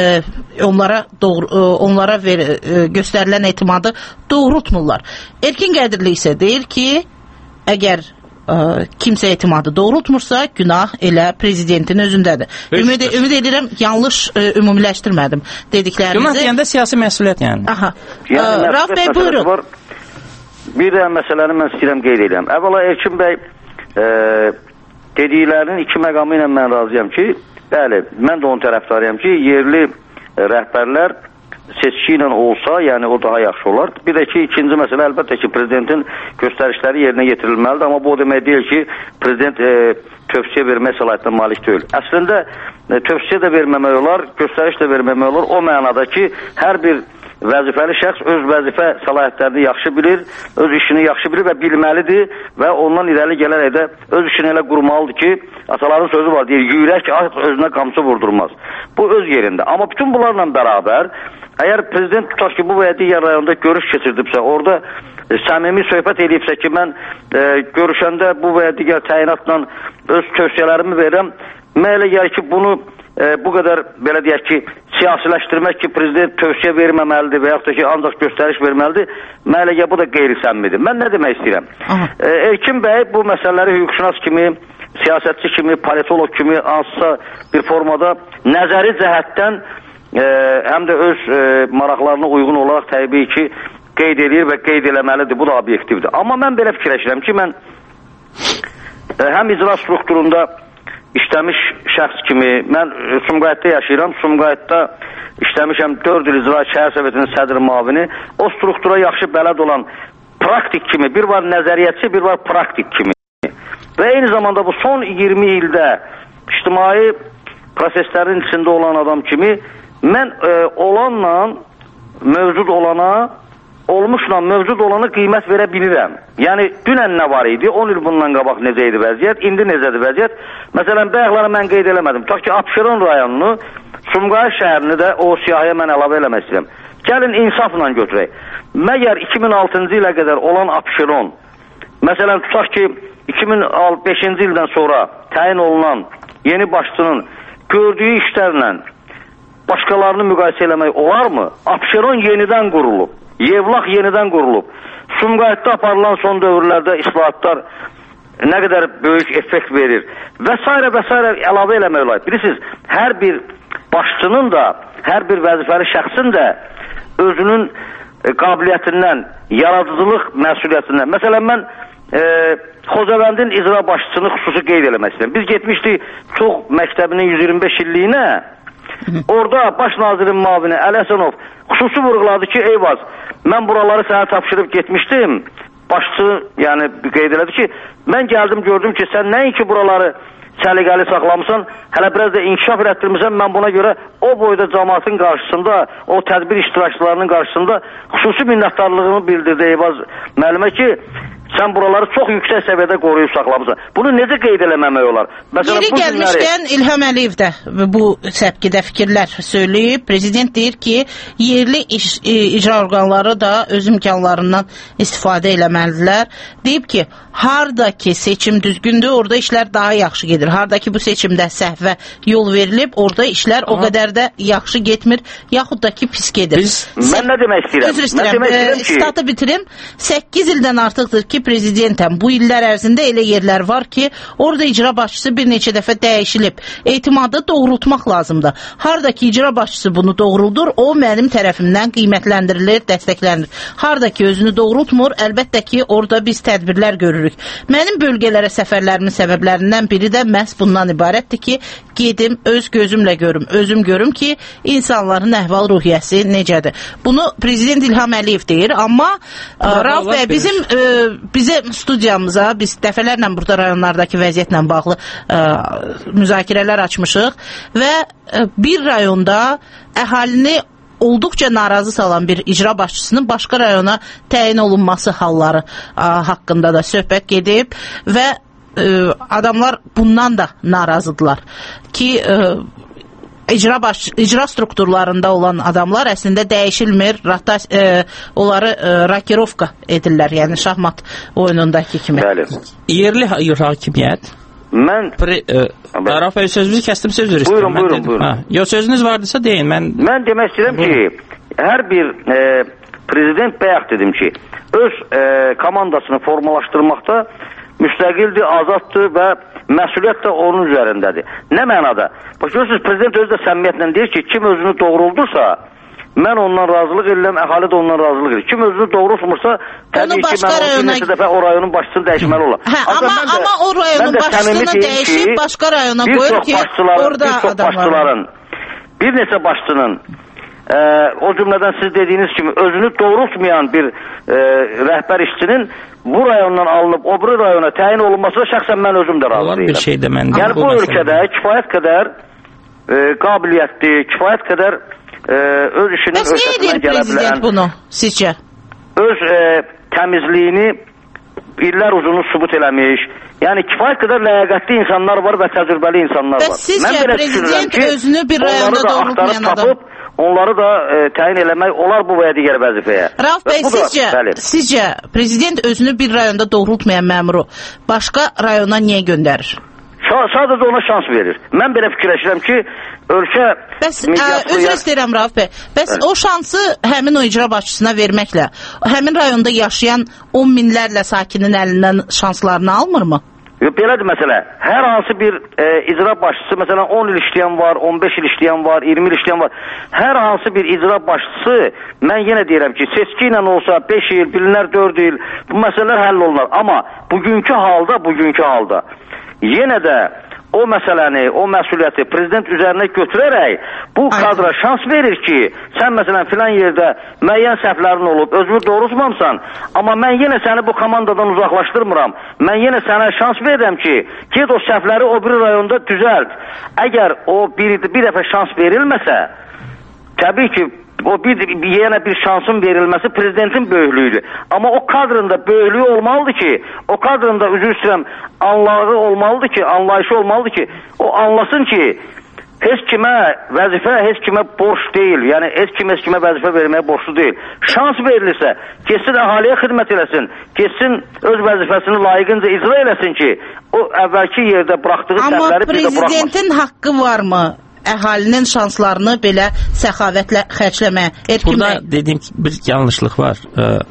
onlara göstərilən etimadı doğrultmurlar. Erkin Qədirli isə deyir ki, əgər kimsə etimadı doğrultmursa, günah elə prezidentin özündədir. Ümid edirəm, yanlış ümumiləşdirmədim dediklərinizi. Günah deyəndə siyasi məsuliyyət yəni. Rauf bəy, buyurun. Bir də məsələni mən istəyirəm qeyd edirəm. Əvvəla Erkin bəy dediklərinin iki məqamı ilə mən razıyam ki, bəli, mən də onun tərəfdarıyam ki, yerli rəhbərlər seçki ilə olsa, yəni o daha yaxşı olar. Bir də ki, ikinci məsələ əlbəttə ki, prezidentin göstərişləri yerinə yetirilməlidir, amma bu o demək deyil ki, prezident tövsiyə vermək səlahiyyətinə malik deyil. Əslində, tövsiyə də verməmək olar, göstəriş də verməmək olur. O mənada ki, hər bir vəzifəli şəxs öz vəzifə səlahiyyətlərini yaxşı bilir, öz işini yaxşı bilir və bilməlidir və ondan irəli gələrək də öz işini elə qurmalıdır ki, ataların sözü var, deyir, yürək özünə qamçı vurdurmaz. Bu öz yerində. Amma bütün bunlarla bərabər, əgər prezident tutaq ki, bu və ya digər rayonda görüş keçirdibsə, orada səmimi söhbət edibsə ki, mən görüşəndə bu və ya digər təyinatla öz tövsiyələrimi verirəm, mən elə gəlir ki, bunu bu qədər, belə deyək ki, siyasiləşdirmək ki, prezident tövsiyə verməməlidir və yaxud da ki, ancaq göstəriş verməlidir, mən elə gəlir, bu da qeyri-səmimidir. Mən nə demək istəyirəm? Erkin bəy bu məsələləri hüquqşünas kimi, siyasətçi kimi, politolog kimi hansısa bir formada nəzəri cəhətdən həm də öz maraqlarına uyğun olaraq təbii ki, qeyd edir və qeyd eləməlidir, bu da obyektivdir. Amma mən belə fikirləşirəm ki, mən həm icra strukturunda işləmiş şəxs kimi, mən Sumqayıtda yaşayıram, Sumqayıtda işləmişəm 4 il icra şəhər sovetinin sədr müavini, o struktura yaxşı bələd olan praktik kimi, bir var nəzəriyyətçi, bir var praktik kimi. Və eyni zamanda bu son 20 ildə ictimai proseslərin içində olan adam kimi, mən olanla mövcud olana, olmuşla mövcud olana qiymət verə bilirəm. Yəni, dünən nə var idi, 10 il bundan qabaq necə idi vəziyyət, indi necədir vəziyyət. Məsələn, bayaqları mən qeyd eləmədim. Tutaq ki, Abşeron rayonunu, Sumqayıt şəhərini də o siyahıya mən əlavə eləmək istəyirəm. Gəlin insafla götürək. Məgər 2006-cı ilə qədər olan Abşeron, məsələn, tutaq ki, 2005-ci ildən sonra təyin olunan yeni başçının gördüyü işlərlə başqalarını müqayisə eləmək olarmı? Abşeron yenidən qurulub. Yevlax yenidən qurulub. Sumqayıtda aparılan son dövrlərdə islahatlar nə qədər böyük effekt verir və s. və s. əlavə eləmək olar. Bilirsiniz, hər bir başçının da, hər bir vəzifəli şəxsin də özünün qabiliyyətindən, yaradıcılıq məsuliyyətindən. Məsələn, mən Xocavəndin icra başçısını xüsusi qeyd eləmək istəyirəm. Biz getmişdik çox məktəbinin 125 illiyinə. Orada baş nazirin müavini Əli Həsənov xüsusi vurğuladı ki, Eyvaz, mən buraları sənə tapşırıb getmişdim. Başçı, yəni qeyd elədi ki, mən gəldim gördüm ki, sən nəinki buraları səliqəli saxlamısan, hələ biraz da inkişaf elətdirmirsən, mən buna görə o boyda cəmaatın qarşısında, o tədbir iştirakçılarının qarşısında xüsusi minnətdarlığını bildirdi Eyvaz müəllimə ki, sən buraları çox yüksək səviyyədə qoruyub saxlamısan. Bunu necə qeyd eləməmək olar? Yeri gəlmişkən İlham Əliyev də bu səpkidə fikirlər söyləyib. Prezident deyir ki, yerli icra orqanları da öz imkanlarından istifadə eləməlidirlər. Deyib ki, hardakı seçim düzgündür, orada işlər daha yaxşı gedir. Hardakı bu seçimdə səhvə yol verilib, orada işlər o qədər də yaxşı getmir, yaxud da ki, pis gedir. Mən nə demək istəyirəm? Üzr istəyirəm, statı bitirim. 8 ildən artıqdır ki, prezidentəm. Bu illər ərzində elə yerlər var ki, orada icra başçısı bir neçə dəfə dəyişilib. Etimadı doğrultmaq lazımdır. Hardakı icra başçısı bunu doğruldur, o mənim tərəfimdən qiymətləndirilir, dəstəklənir. Hardakı özünü doğrultmur, əlbəttə ki, orada biz tədbirlər görürük. Mənim bölgələrə səfərlərimin səbəblərindən biri də məhz bundan ibarətdir ki, gedim, öz gözümlə görüm, özüm görüm ki, insanların əhval ruhiyyəsi necədir. Bunu Prezident İlham Əliyev deyir, amma Rauf bəy, bizə studiyamıza, biz dəfələrlə burada rayonlardakı vəziyyətlə bağlı müzakirələr açmışıq və bir rayonda əhalini olduqca narazı salan bir icra başçısının başqa rayona təyin olunması halları haqqında da söhbət gedib və adamlar bundan da narazıdırlar ki, icra strukturlarında olan adamlar əslində dəyişilmir, onları rakirovka edirlər, yəni şahmat oyunundakı kimi. Yerli hakimiyyət. Mən Rauf bəy, sözünüzü kəsdim, söz verirəm. Buyurun. Yox, sözünüz vardırsa deyin. Mən demək istəyirəm ki, hər bir prezident bayaq dedim ki, öz komandasını formalaşdırmaqda müstəqildir, azaddır və məsuliyyət də onun üzərindədir. Nə mənada? Bax, görürsünüz, prezident özü də səmimiyyətlə deyir ki, kim özünü doğruldursa, mən ondan razılıq edirəm, əhali də ondan razılıq edir. Kim özünü doğrultmursa, təbii ki, mən onun neçə dəfə o rayonun başçısını dəyişməli olar. Amma o rayonun başçısını dəyişib, başqa rayona qoyur ki, orada adam var. Bir neçə başçının, o cümlədən siz dediyiniz kimi, özünü doğrultmayan bir rəhbər işçinin bu rayondan alınıb o biri rayona təyin olunması şəxsən mən özüm də razı deyirəm. Yəni bu ölkədə kifayət qədər qabiliyyətli, kifayət qədər öz işinin öhdəsindən gələ bilən, bunu sizcə? Öz təmizliyini illər uzunu sübut eləmiş, yəni kifayət qədər ləyaqətli insanlar var və təcrübəli insanlar var. Və sizcə prezident özünü bir rayonda doğrultmayan adam? Onları da təyin eləmək olar bu və ya digər vəzifəyə. Rauf bəy, sizcə prezident özünü bir rayonda doğrultmayan məmuru başqa rayona niyə göndərir? Sadəcə ona şans verir. Mən belə fikirləşirəm ki, ölkə... Üzr istəyirəm Rauf bəy, bəs o şansı həmin o icra başçısına verməklə, həmin rayonda yaşayan 10 minlərlə sakinin əlindən şanslarını almırmı? Belədir məsələ. Hər hansı bir icra başçısı, məsələn 10 il işləyən var, 15 il işləyən var, 20 il işləyən var. Hər hansı bir icra başçısı, mən yenə deyirəm ki, seçki ilə olsa 5 il, bilinər 4 il, bu məsələlər həll olunar. Amma bugünkü halda yenə də o məsələni, o məsuliyyəti prezident üzərinə götürərək bu kadra şans verir ki, sən məsələn filan yerdə müəyyən səhvlərin olub, özünü doğru tutmamsan, amma mən yenə səni bu komandadan uzaqlaşdırmıram. Mən yenə sənə şans verirəm ki, ged o səhvləri o bir rayonda düzəlt. Əgər o bir dəfə şans verilməsə, təbii ki, o yenə bir şansın verilməsi prezidentin böyüklüyüdür. Amma o kadrında böyüklüyü olmalıdır ki, o kadrında üzr istəyirəm, anlayışı olmalıdır ki, anlayışı olmalıdır ki, o anlasın ki, heç kimə vəzifə, heç kimə borç deyil. Yəni heç kimə vəzifə verməyə borçlu deyil. Şans verilirsə, keçsin əhaliyə xidmət eləsin, keçsin öz vəzifəsini layiqincə icra eləsin ki, o əvvəlki yerdə buraxdığı səhvləri bir də buraxmasın. Amma prezidentin haqqı varmı? Əhalinin şanslarını belə səxavətlə xərcləməyə, erkinmək. Burada dediyim bir yanlışlıq var.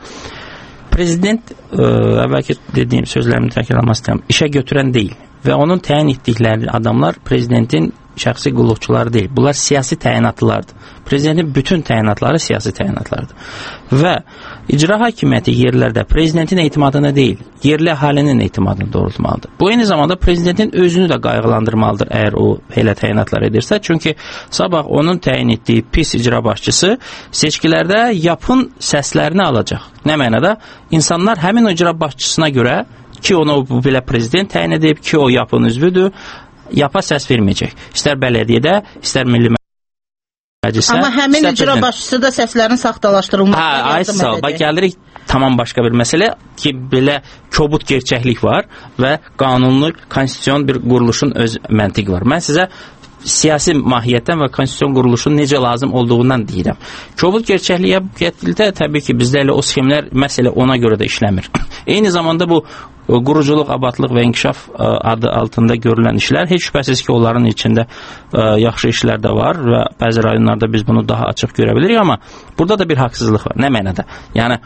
Prezident, əvvəlki dediyim sözlərimi təkrarlamaq istəyirəm, işə götürən deyil və onun təyin etdikləri adamlar prezidentin şəxsi qulluqçuları deyil. Bunlar siyasi təyinatlılardır. Prezidentin bütün təyinatları siyasi təyinatlardır. Və icra hakimiyyəti yerlərdə prezidentin etimadını deyil, yerli əhalinin etimadını doğrultmalıdır. Bu eyni zamanda prezidentin özünü də qayğılandırmalıdır əgər o elə təyinatlar edirsə. Çünki sabah onun təyin etdiyi pis icra başçısı seçkilərdə yapın səslərini alacaq. Nə mənada? İnsanlar həmin o icra başçısına görə ki, onu belə prezident təyin edib, ki, o yapın üzvüdür, yapa səs verməyəcək. İstər bələdiyyədə, istər milli məclisdə. Amma həmin icra başçısı da səslərin saxtalaşdırılmasına yardım edəcək. Bax, gəlirik tamam başqa bir məsələ ki, belə kobud gerçəklik var və qanunlu, konstitusion bir quruluşun öz məntiqi var. Mən sizə siyasi mahiyyətdən və konstitusion quruluşun necə lazım olduğundan deyirəm. Kobud gerçəkliyə gətirildə təbii ki, bizdə elə o sxemlər məsələ ona görə də işləmir. Eyni zamanda bu quruculuq, abadlıq və inkişaf adı altında görülən işlər, heç şübhəsiz ki, onların içində yaxşı işlər də var və bəzi rayonlarda biz bunu daha açıq görə bilirik, amma burada da bir haqsızlıq var. Nə mənada? Yəni,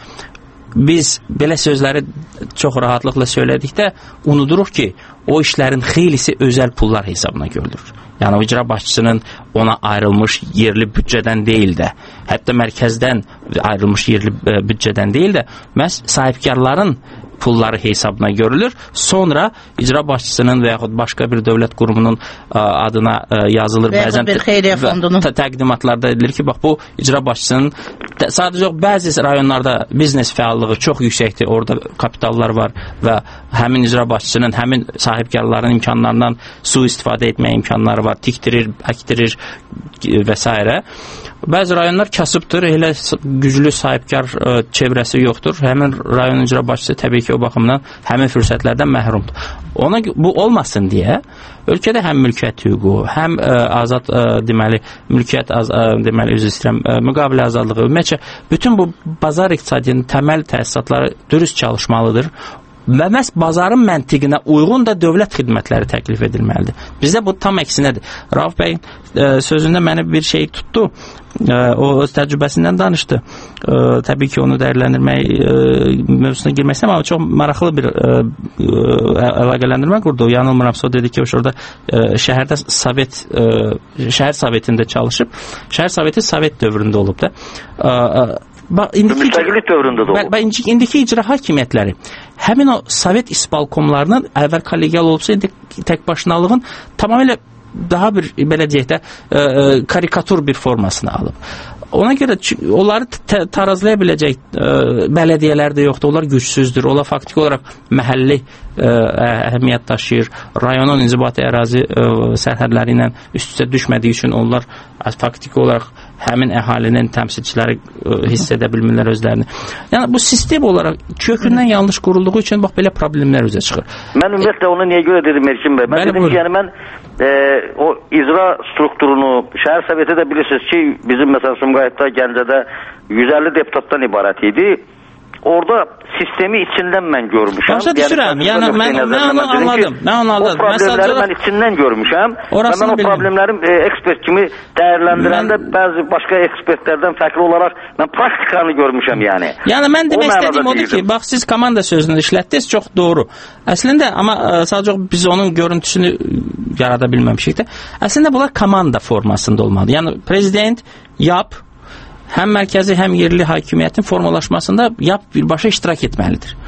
biz belə sözləri çox rahatlıqla söylədikdə unuduruq ki, o işlərin xeylisi özəl pullar hesabına görülür. Yəni, o icra başçısının ona ayrılmış yerli büdcədən deyil də, hətta mərkəzdən ayrılmış yerli büdcədən deyil də, məhz sahibkarların pulları hesabına görülür. Sonra icra başçısının və yaxud başqa bir dövlət qurumunun adına yazılır. Bəzən bir xeyriyyə fondunun təqdimatlarda edilir ki, bax bu icra başçısının sadəcə bəzi rayonlarda biznes fəallığı çox yüksəkdir. Orada kapitallar var və həmin icra başçısının həmin sahibkarların imkanlarından sui-istifadə etməyə imkanları var. Tikdirir, əkdirir və s. Bəzi rayonlar kasıbdır, elə güclü sahibkar çevrəsi yoxdur. Həmin rayon icra başçısı təbii ki, o baxımdan həmin fürsətlərdən məhrumdur. Bu olmasın deyə ölkədə həm mülkiyyət hüququ, həm azad deməli mülkiyyət deməli üzr istəyirəm, müqavilə azadlığı, ümumiyyətcə bütün bu bazar iqtisadiyyatının təməl təsisatları dürüst çalışmalıdır. Və məhz bazarın məntiqinə uyğun da dövlət xidmətləri təklif edilməlidir. Bizdə bu tam əksinədir. Rauf bəy sözündə mənə bir şey tutdu. O öz təcrübəsindən danışdı. Təbii ki, onu dəyərləndirmək mövzusuna girmək istəyirəm, amma çox maraqlı bir əlaqələndirmə qurdu. Yanılmıramsa o dedi ki, orada şəhərdə şəhər sovetində çalışıb. Şəhər soveti sovet dövründə olub da. Müstəqillik dövründə də olub. İndiki icra hakimiyyətləri həmin o sovet isbalkomlarının əvvəl kollegial olubsa, indi təkbaşınalığın tamamilə daha bir, belə deyək də, karikatur bir formasını alıb. Ona görə onları tarazlaya biləcək bələdiyyələr də yoxdur, onlar gücsüzdür, onlar faktiki olaraq məhəlli əhəmiyyət daşıyır, rayonun inzibati ərazi sərhədləri ilə üst-üstə düşmədiyi üçün onlar faktiki olaraq həmin əhalinin təmsilçiləri hiss edə bilmirlər özlərini. Yəni, bu sistem olaraq kökündən yanlış qurulduğu üçün bax, belə problemlər üzə çıxır. Mən ümumiyyətlə onu niyə görə dedim Erkin bəy? Mən dedim ki, yəni mən o icra strukturunu, şəhər soveti də bilirsiniz ki, bizim məsələn Sumqayıtda, Gəncədə 150 deputatdan ibarət idi. Orada sistemi içindən mən görmüşəm. Başa düşürəm. Yəni, mən onu anladım. O problemləri mən içindən görmüşəm. Və mən o problemlərin ekspert kimi dəyərləndirəndə bəzi başqa ekspertlərdən fərqli olaraq mən praktikanı görmüşəm yəni. Yəni, mən demək istədiyim odur ki, bax, siz komanda sözünü işlətdiniz, çox doğru. Əslində, amma sadəcə biz onun görüntüsünü yarada bilməmişik də. Əslində, bunlar komanda formasında olmalı. Yəni, prezident, YAP, həm mərkəzi, həm yerli hakimiyyətin formalaşmasında YAP birbaşa iştirak etməlidir.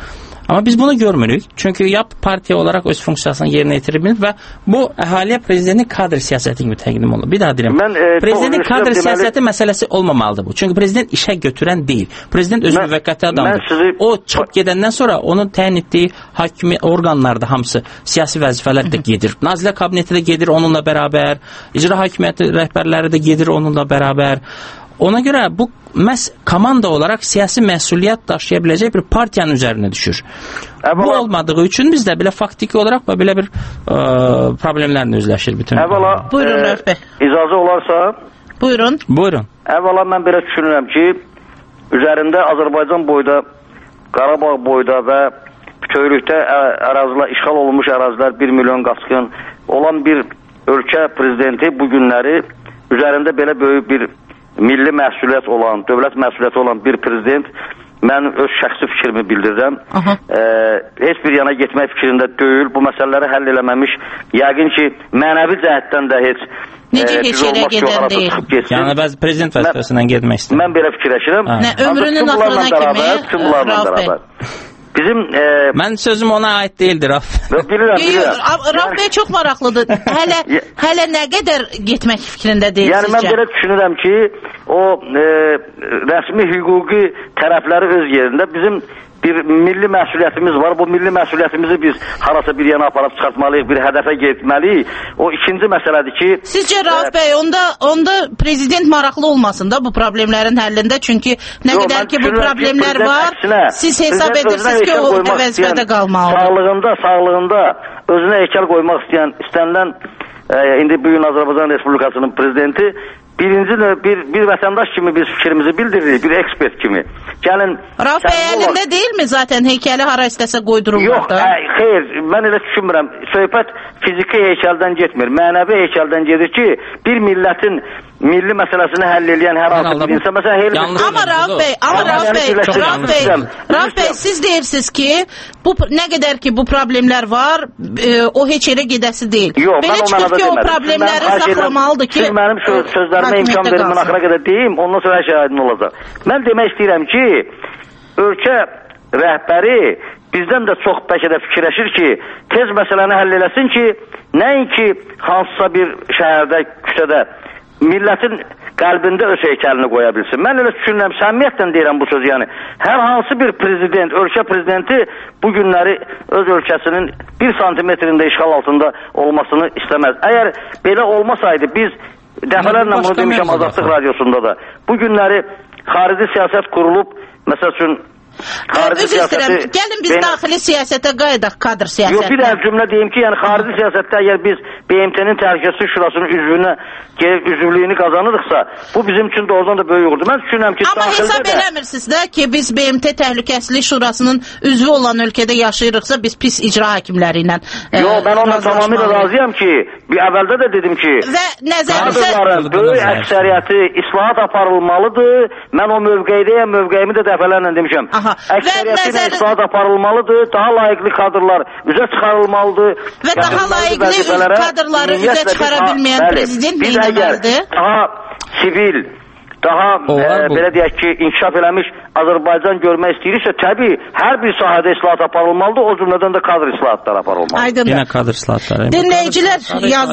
Amma biz bunu görmürük. Çünki ya partiya olaraq öz funksiyasını yerinə yetirmir və bu əhaliyə prezidentin kadr siyasəti kimi təqdim olunur. Bir daha deyirəm. Prezidentin kadr siyasəti məsələsi olmamalıdır bu. Çünki prezident işə götürən deyil. Prezident özü müvəqqəti adamdır. O çıxıb gedəndən sonra onun təyin etdiyi hakimi orqanlarda hamısı siyasi vəzifələr də gedir. Nazirlər Kabineti də gedir onunla bərabər. İcra hakimiyyəti rəhbərləri də gedir onunla bərabər. Ona görə bu məhz komanda olaraq siyasi məsuliyyət daşıya biləcək bir partiyanın üzərinə düşür. Bu olmadığı üçün biz də belə faktiki olaraq belə bir problemlərlə üzləşir bütün. Buyurun Rəuf bəy. İcazə olarsa? Buyurun. Buyurun. Əvvəla mən belə düşünürəm ki, üzərində Azərbaycan boyda, Qarabağ boyda və bütövlükdə ərazilər, işğal olunmuş ərazilər 1 milyon qaçqın olan bir ölkə prezidenti bu günləri üzərində belə böyük bir milli məsuliyyət olan, dövlət məsuliyyəti olan bir prezident, mən öz şəxsi fikrimi bildirirəm. Heç bir yana getmək fikrində deyil, bu məsələləri həll eləməmiş, yəqin ki, mənəvi cəhətdən də heç necə heç yerə gedən deyil. Yəni, bəzi prezident vəzifəsindən getmək istəyir. Mən belə fikirləşirəm. Ömrünün axırına kimi, Bizim mən sözüm ona aid deyildir, Raf. Bilirəm. Raf bəy çox maraqlıdır. Hələ nə qədər getmək fikrində deyil sizcə? Yəni mən belə düşünürəm ki, o rəsmi hüquqi tərəfləri öz yerində bizim bir milli məsuliyyətimiz var. Bu milli məsuliyyətimizi biz harasa bir yana aparıb çıxartmalıyıq, bir hədəfə getməliyik. O ikinci məsələdir ki... Sizcə Rauf bəy, onda prezident maraqlı olmasın da bu problemlərin həllində? Çünki nə qədər ki bu problemlər var, siz hesab edirsiniz ki, o vəzifədə qalmalıdır. Sağlığında özünə heykəl qoymaq istənilən indi bugün Azərbaycan Respublikasının prezidenti bir vətəndaş kimi biz fikrimizi bildiririk, bir ekspert kimi. Gəlin... Rauf bəy əlində deyilmi zaten heykəli hara istəsə qoydururlar da? Yox, xeyr, mən elə düşünmürəm. Söhbət fiziki heykəldən getmir, mənəvi heykəldən gedir ki, bir millətin milli məsələsini həll edən hər hansı bir insan, məsələn... Amma Rauf bəy, siz deyirsiniz ki, nə qədər ki bu problemlər var, o heç yerə gedəsi deyil. Belə çıxıb ki, o problemləri saxlamalıdır ki... Mənim sözlərimə imkan verin, mən axıra qədər deyim, ondan sonra hər şey aydın olacaq. Mən demək istəyirəm ki, ölkə rəhbəri bizdən də çox bəlkə də fikirləşir ki, tez məsələni həll eləsin ki, nəinki hansısa bir şəhərdə, küçədə millətin qəlbində öz heykəlini qoya bilsin. Mən elə düşünürəm, səmimiyyətlə deyirəm bu sözü, yəni hər hansı bir prezident, ölkə prezidenti bu günləri öz ölkəsinin 1 santimetrində işğal altında olmasını istəməz. Əgər belə olmasaydı, biz dəfələrlə bunu demişəm Azadlıq Radiosunda da, bu günləri xarici siyasət qurulub, məsəl üçün Üzr istəyirəm, gəlin biz daxili siyasətə qayıdaq, kadr siyasətə. Yox, bir də cümlə deyim ki, yəni xarici siyasətdə əgər biz BMT-nin Təhlükəsizlik Şurasının üzvlüyünü qazanırıqsa, bu bizim üçün doğrudan da böyük uğurdur. Mən düşünürəm ki, amma hesab eləmirsiniz də ki, biz BMT Təhlükəsizlik Şurasının üzvü olan ölkədə yaşayırıqsa, biz pis icra hakimləri ilə yox, mən onunla tamamilə razıyam ki, əvvəldə də dedim ki, kadrların böyük əksəriyyəti islahat aparılmalıdır. Mən o mövqeydəyəm, mövqeyimi də dəfələrlə demişəm. Əksəriyyəti ilə islahat aparılmalıdır, daha layiqli kadrlar üzə çıxarılmalıdır. Və daha layiqli kadrları üzə çıxara bilməyən prezident nə eləməlidir? Daha sivil, daha belə deyək ki, inkişaf eləmiş Azərbaycan görmək istəyirsə, təbii hər bir sahədə islahat aparılmalıdır, o cümlədən də kadr islahatları aparılmalıdır. Yenə kadr islahatları. Dinləyicilər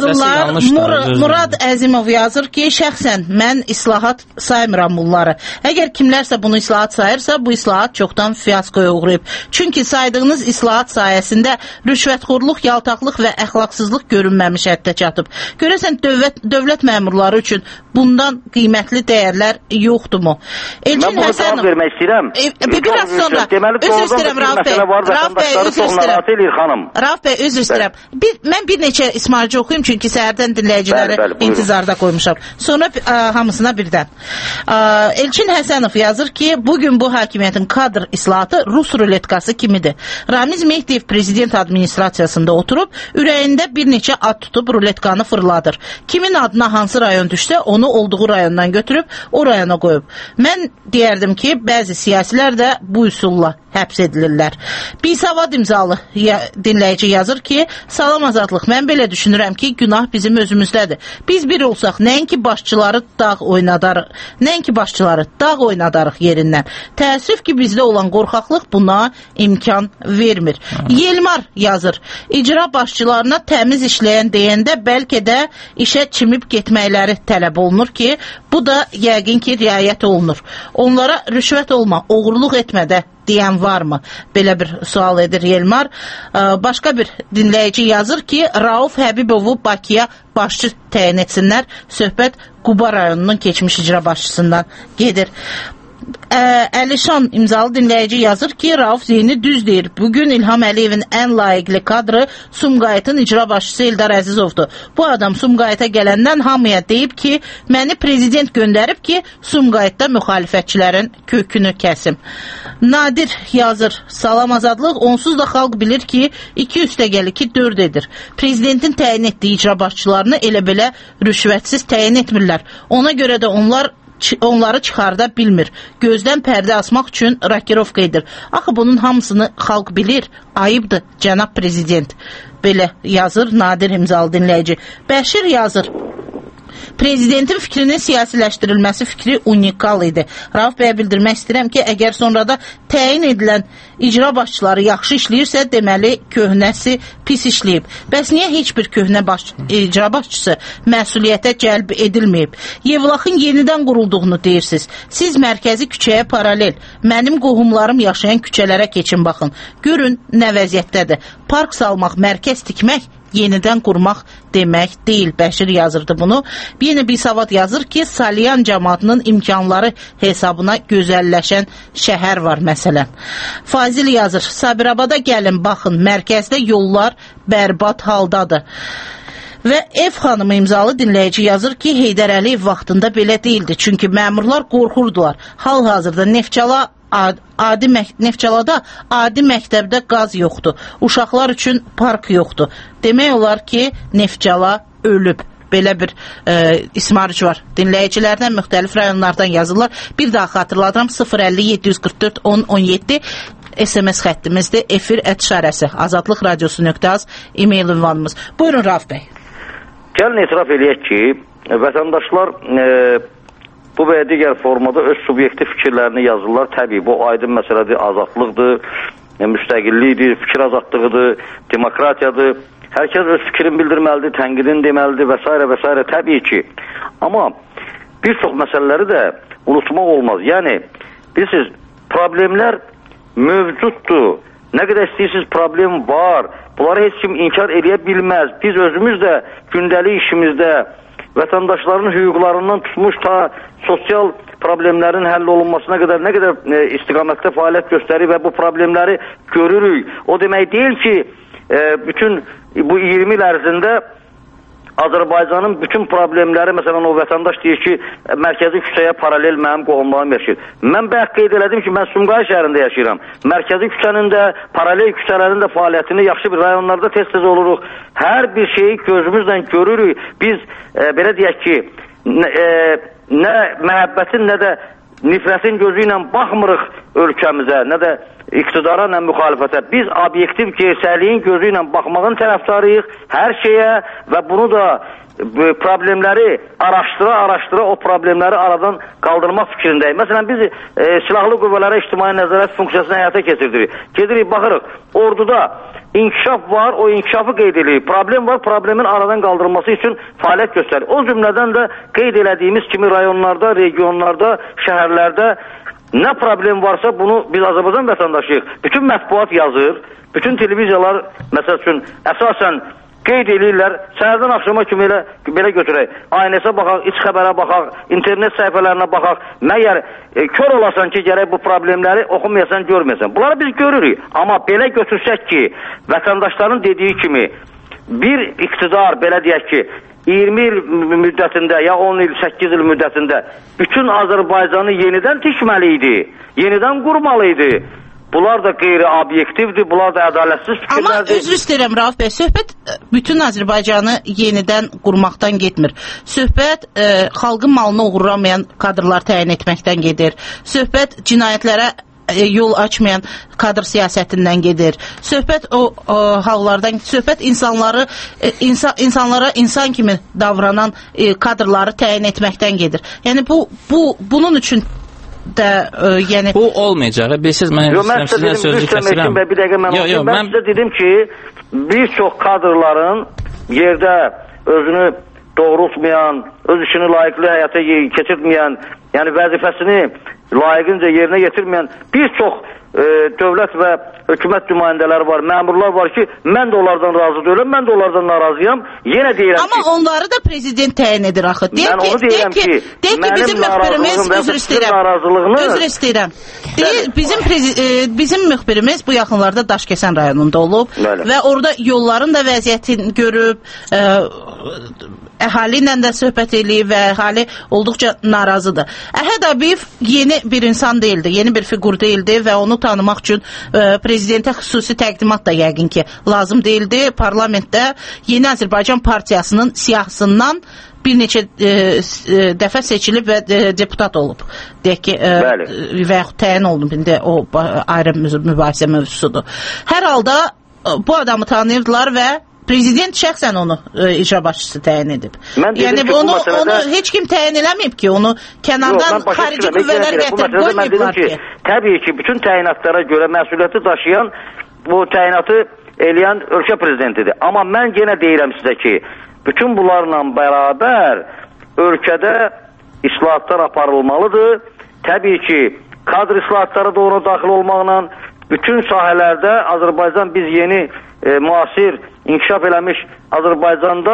yazırlar, Murad Əzimov yazır ki, şəxsən mən islahat saymıram bunları. Əgər kimlərsə bunu islahat sayırsa, bu islahat çoxdan fiyaskoya uğrayıb. Çünki saydığınız islahat sayəsində rüşvətxorluq, yaltaqlıq və əxlaqsızlıq görünməmiş həddə çatıb. Görəsən, dövlət məmurları üçün bundan qiymətli dəyərlər yoxdurmu? Mən bunu cavab vermək istəyirəm. Biraz sonra. Üzr istəyirəm, Rauf bəy, üzr istəyirəm. Mən bir neçə İsmailci oxuyum, çünki səhərdən dinləyiciləri intizarda qoymuşam. Sonra hamısına birdən. Elçin Həsənov yazır ki, bugün bu hakimiyyətin kadr islahatı Rus ruletkası kimidir. Ramiz Mehdiyev prezident administrasiyasında oturub, ürəyində bir neçə ad tutub ruletkanı fırladır. Kimin adına hansı rayon düşsə, onu olduğu rayondan götürüb, o rayona qoyub. Mən deyərdim ki, bəzi siyasilər də bu üsulla həbs edilirlər. Bisavad imzalı dinləyici yazır ki, salam Azadlıq, mən belə düşünürəm ki, günah bizim özümüzdədir. Biz bir olsaq, nəinki başçıları dağ oynadarıq yerindən. Təəssüf ki, bizdə olan qorxaqlıq buna imkan vermir. Yelmar yazır, icra başçılarına təmiz işləyən deyəndə bəlkə də işə çimib getməkləri tələb olunur ki, bu da yəqin ki, riayət olunur. Onlara rüşvət olma, oğurluq etmədə deyən varmı? Belə bir sual edir Yelmar. Başqa bir dinləyici yazır ki, Rauf Həbibovu Bakıya başçı təyin etsinlər. Söhbət Quba rayonunun keçmiş icra başçısından gedir. Əlişan imzalı dinləyici yazır ki, Rauf Zeyni düz deyir. Bugün İlham Əliyevin ən layiqli kadrı Sumqayıtın icra başçısı Eldar Əzizovdur. Bu adam Sumqayıta gələndən hamıya deyib ki, məni prezident göndərib ki, Sumqayıtda müxalifətçilərin kökünü kəsim. Nadir yazır, salam Azadlıq, onsuz da xalq bilir ki, 2 üstəgəli 2 4 edir. Prezidentin təyin etdiyi icra başçılarını elə belə rüşvətsiz təyin etmirlər. Ona görə də onları çıxarda bilmir. Gözdən pərdə asmaq üçün rakirovka edir. Axı bunun hamısını xalq bilir. Ayıbdır, cənab prezident. Belə yazır Nadir imzalı dinləyici. Bəşir yazır. Prezidentin fikrinin siyasiləşdirilməsi fikri unikal idi. Rauf bəyə bildirmək istəyirəm ki, əgər sonrada təyin edilən icra başçıları yaxşı işləyirsə, deməli köhnəsi pis işləyib. Bəs niyə heç bir köhnə icra başçısı məsuliyyətə cəlb edilməyib? Yevlaxın yenidən qurulduğunu deyirsiniz. Siz mərkəzi küçəyə paralel, mənim qohumlarım yaşayan küçələrə keçin baxın. Görün nə vəziyyətdədir. Park salmaq, mərkəz tikmək yenidən qurmaq demək deyil. Bəşir yazırdı bunu. Yeni bir savad yazır ki, Salyan cəmaatının imkanları hesabına gözəlləşən şəhər var məsələn. Fazil yazır, Sabirabada gəlin baxın, mərkəzdə yollar bərbad haldadır. Və Ev xanımı imzalı dinləyici yazır ki, Heydər Əliyev vaxtında belə deyildi. Çünki məmurlar qorxurdular. Hal-hazırda Neftçalada adi məktəbdə qaz yoxdur. Uşaqlar üçün park yoxdur. Demək olar ki, Neftçala ölüb. Belə bir ismarıc var. Dinləyicilərdən müxtəlif rayonlardan yazırlar. Bir daha xatırladıram, 050-744-10-17 SMS xəttimizdir. Efir @şarəsi azadlıqradiosu.az e-mail ünvanımız. Buyurun Rauf bəy. Gəlin etiraf eləyək ki, vətəndaşlar bu və digər formada öz subyektiv fikirlərini yazırlar. Təbii, bu aydın məsələdir, azadlıqdır, müstəqillikdir, fikir azadlığıdır, demokratiyadır. Hər kəs öz fikrini bildirməlidir, tənqidini deməlidir və s. və s. Təbii ki. Amma bir çox məsələləri də unutmaq olmaz. Yəni, bilirsiniz, problemlər mövcuddur. Nə qədər istəyirsiniz problem var. Bunları heç kim inkar edə bilməz. Biz özümüz də gündəlik işimizdə vətəndaşların hüquqlarından tutmuş ta sosial problemlərin həll olunmasına qədər nə qədər istiqamətdə fəaliyyət göstərir və bu problemləri görürük. O demək deyil ki, bütün bu 20 il ərzində Azərbaycanın bütün problemləri, məsələn, o vətəndaş deyir ki, mərkəzi küçəyə paralel mənim qohumlarım yaşayır. Mən bəyək qeyd elədim ki, mən Sumqayıt şəhərində yaşayıram. Mərkəzi küçənin də, paralel küçələrin də fəaliyyətini yaxşı bir rayonlarda tez-tez oluruq. Hər bir şeyi gözümüzlə görürük. Biz, belə deyək ki, nə məhəbbətin, nə də nifrətin gözü ilə baxmırıq ölkəmizə, nə də iqtidara, nə müxalifətə. Biz obyektiv gerçəkliyin gözü ilə baxmağın tərəfdarıyıq hər şeyə və bunu da problemləri araşdıra o problemləri aradan qaldırmaq fikrindəyik. Məsələn, biz silahlı qüvvələrə ictimai nəzarət funksiyasını həyata keçirdirik. Gedirik, baxırıq, orduda inkişaf var, o inkişafı qeyd edirik. Problem var, problemin aradan qaldırılması üçün fəaliyyət göstərir. O cümlədən də qeyd elədiyimiz kimi rayonlarda, regionlarda, şəhərlərdə nə problem varsa bunu biz Azərbaycan vətəndaşıyıq. Bütün mətbuat yazır, bütün televiziyalar, məsəl üçün, əsasən qeyd edirlər, səhərdən axşama kimi belə götürək. ANS-ə baxaq, iç xəbərə baxaq, internet səhifələrinə baxaq. Məgər kör olasan ki, gərək bu problemləri oxumayasan, görməyəsən. Bunları biz görürük. Amma belə götürsək ki, vətəndaşların dediyi kimi bir iqtidar, belə deyək ki, 20 il müddətində ya 10 il, 8 il müddətində bütün Azərbaycanı yenidən tikməli idi, yenidən qurmalı idi. Bunlar da qeyri-obyektivdir, bunlar da ədalətsiz fikirlərdir. Amma üzr istəyirəm Rauf bəy, söhbət bütün Azərbaycanı yenidən qurmaqdan getmir. Söhbət xalqın malını uğurlamayan kadrlar təyin etməkdən gedir. Söhbət cinayətlərə yol açmayan kadr siyasətindən gedir. Söhbət o hallardan, söhbət insanlara insan kimi davranan kadrları təyin etməkdən gedir. Yəni bunun üçün də yəni bu olmayacaq. Bilirsiniz, mən sizə sözü kəsirəm. Mən sizə dedim ki, bir çox kadrların yerdə özünü doğrultmayan, öz işini layiqli həyata keçirməyən, yəni vəzifəsini layiqincə yerinə yetirməyən bir çox dövlət və hökumət nümayəndələri var, məmurlar var ki, mən də onlardan razı deyiləm, mən də onlardan narazıyam. Yenə deyirəm ki... Amma onları da prezident təyin edir axı. Mən onu deyirəm ki, bizim müxbirimiz, üzr istəyirəm. Bizim müxbirimiz bu yaxınlarda Daşkəsən rayonunda olub və orada yolların da vəziyyətini görüb, əhali ilə də söhbət eləyib və əhali olduqca narazıdır. Əhəd Əbiyev yeni bir insan deyildi, yeni bir figur deyildi və onu tanımaq üçün prezidentə xüsusi təqdimat da yəqin ki lazım deyildi. Parlamentdə Yeni Azərbaycan Partiyasının siyahısından bir neçə dəfə seçilib və deputat olub. Deyək ki, və yaxud təyin olunub. İndi o ayrı mübahisə mövzusudur. Hər halda bu adamı tanıyırdılar və prezident şəxsən onu icra başçısı təyin edib. Yəni onu heç kim təyin eləməyib ki, onu kənardan xarici qüvvələr gətirib qoymayıblar ki. Təbii ki, bütün təyinatlara görə məsuliyyəti daşıyan bu təyinatı eləyən ölkə prezidentidir. Amma mən yenə deyirəm sizə ki, bütün bunlarla bərabər ölkədə islahatlar aparılmalıdır. Təbii ki, kadr islahatları da ona daxil olmaqla bütün sahələrdə Azərbaycan biz yeni müasir inkişaf eləmiş Azərbaycanda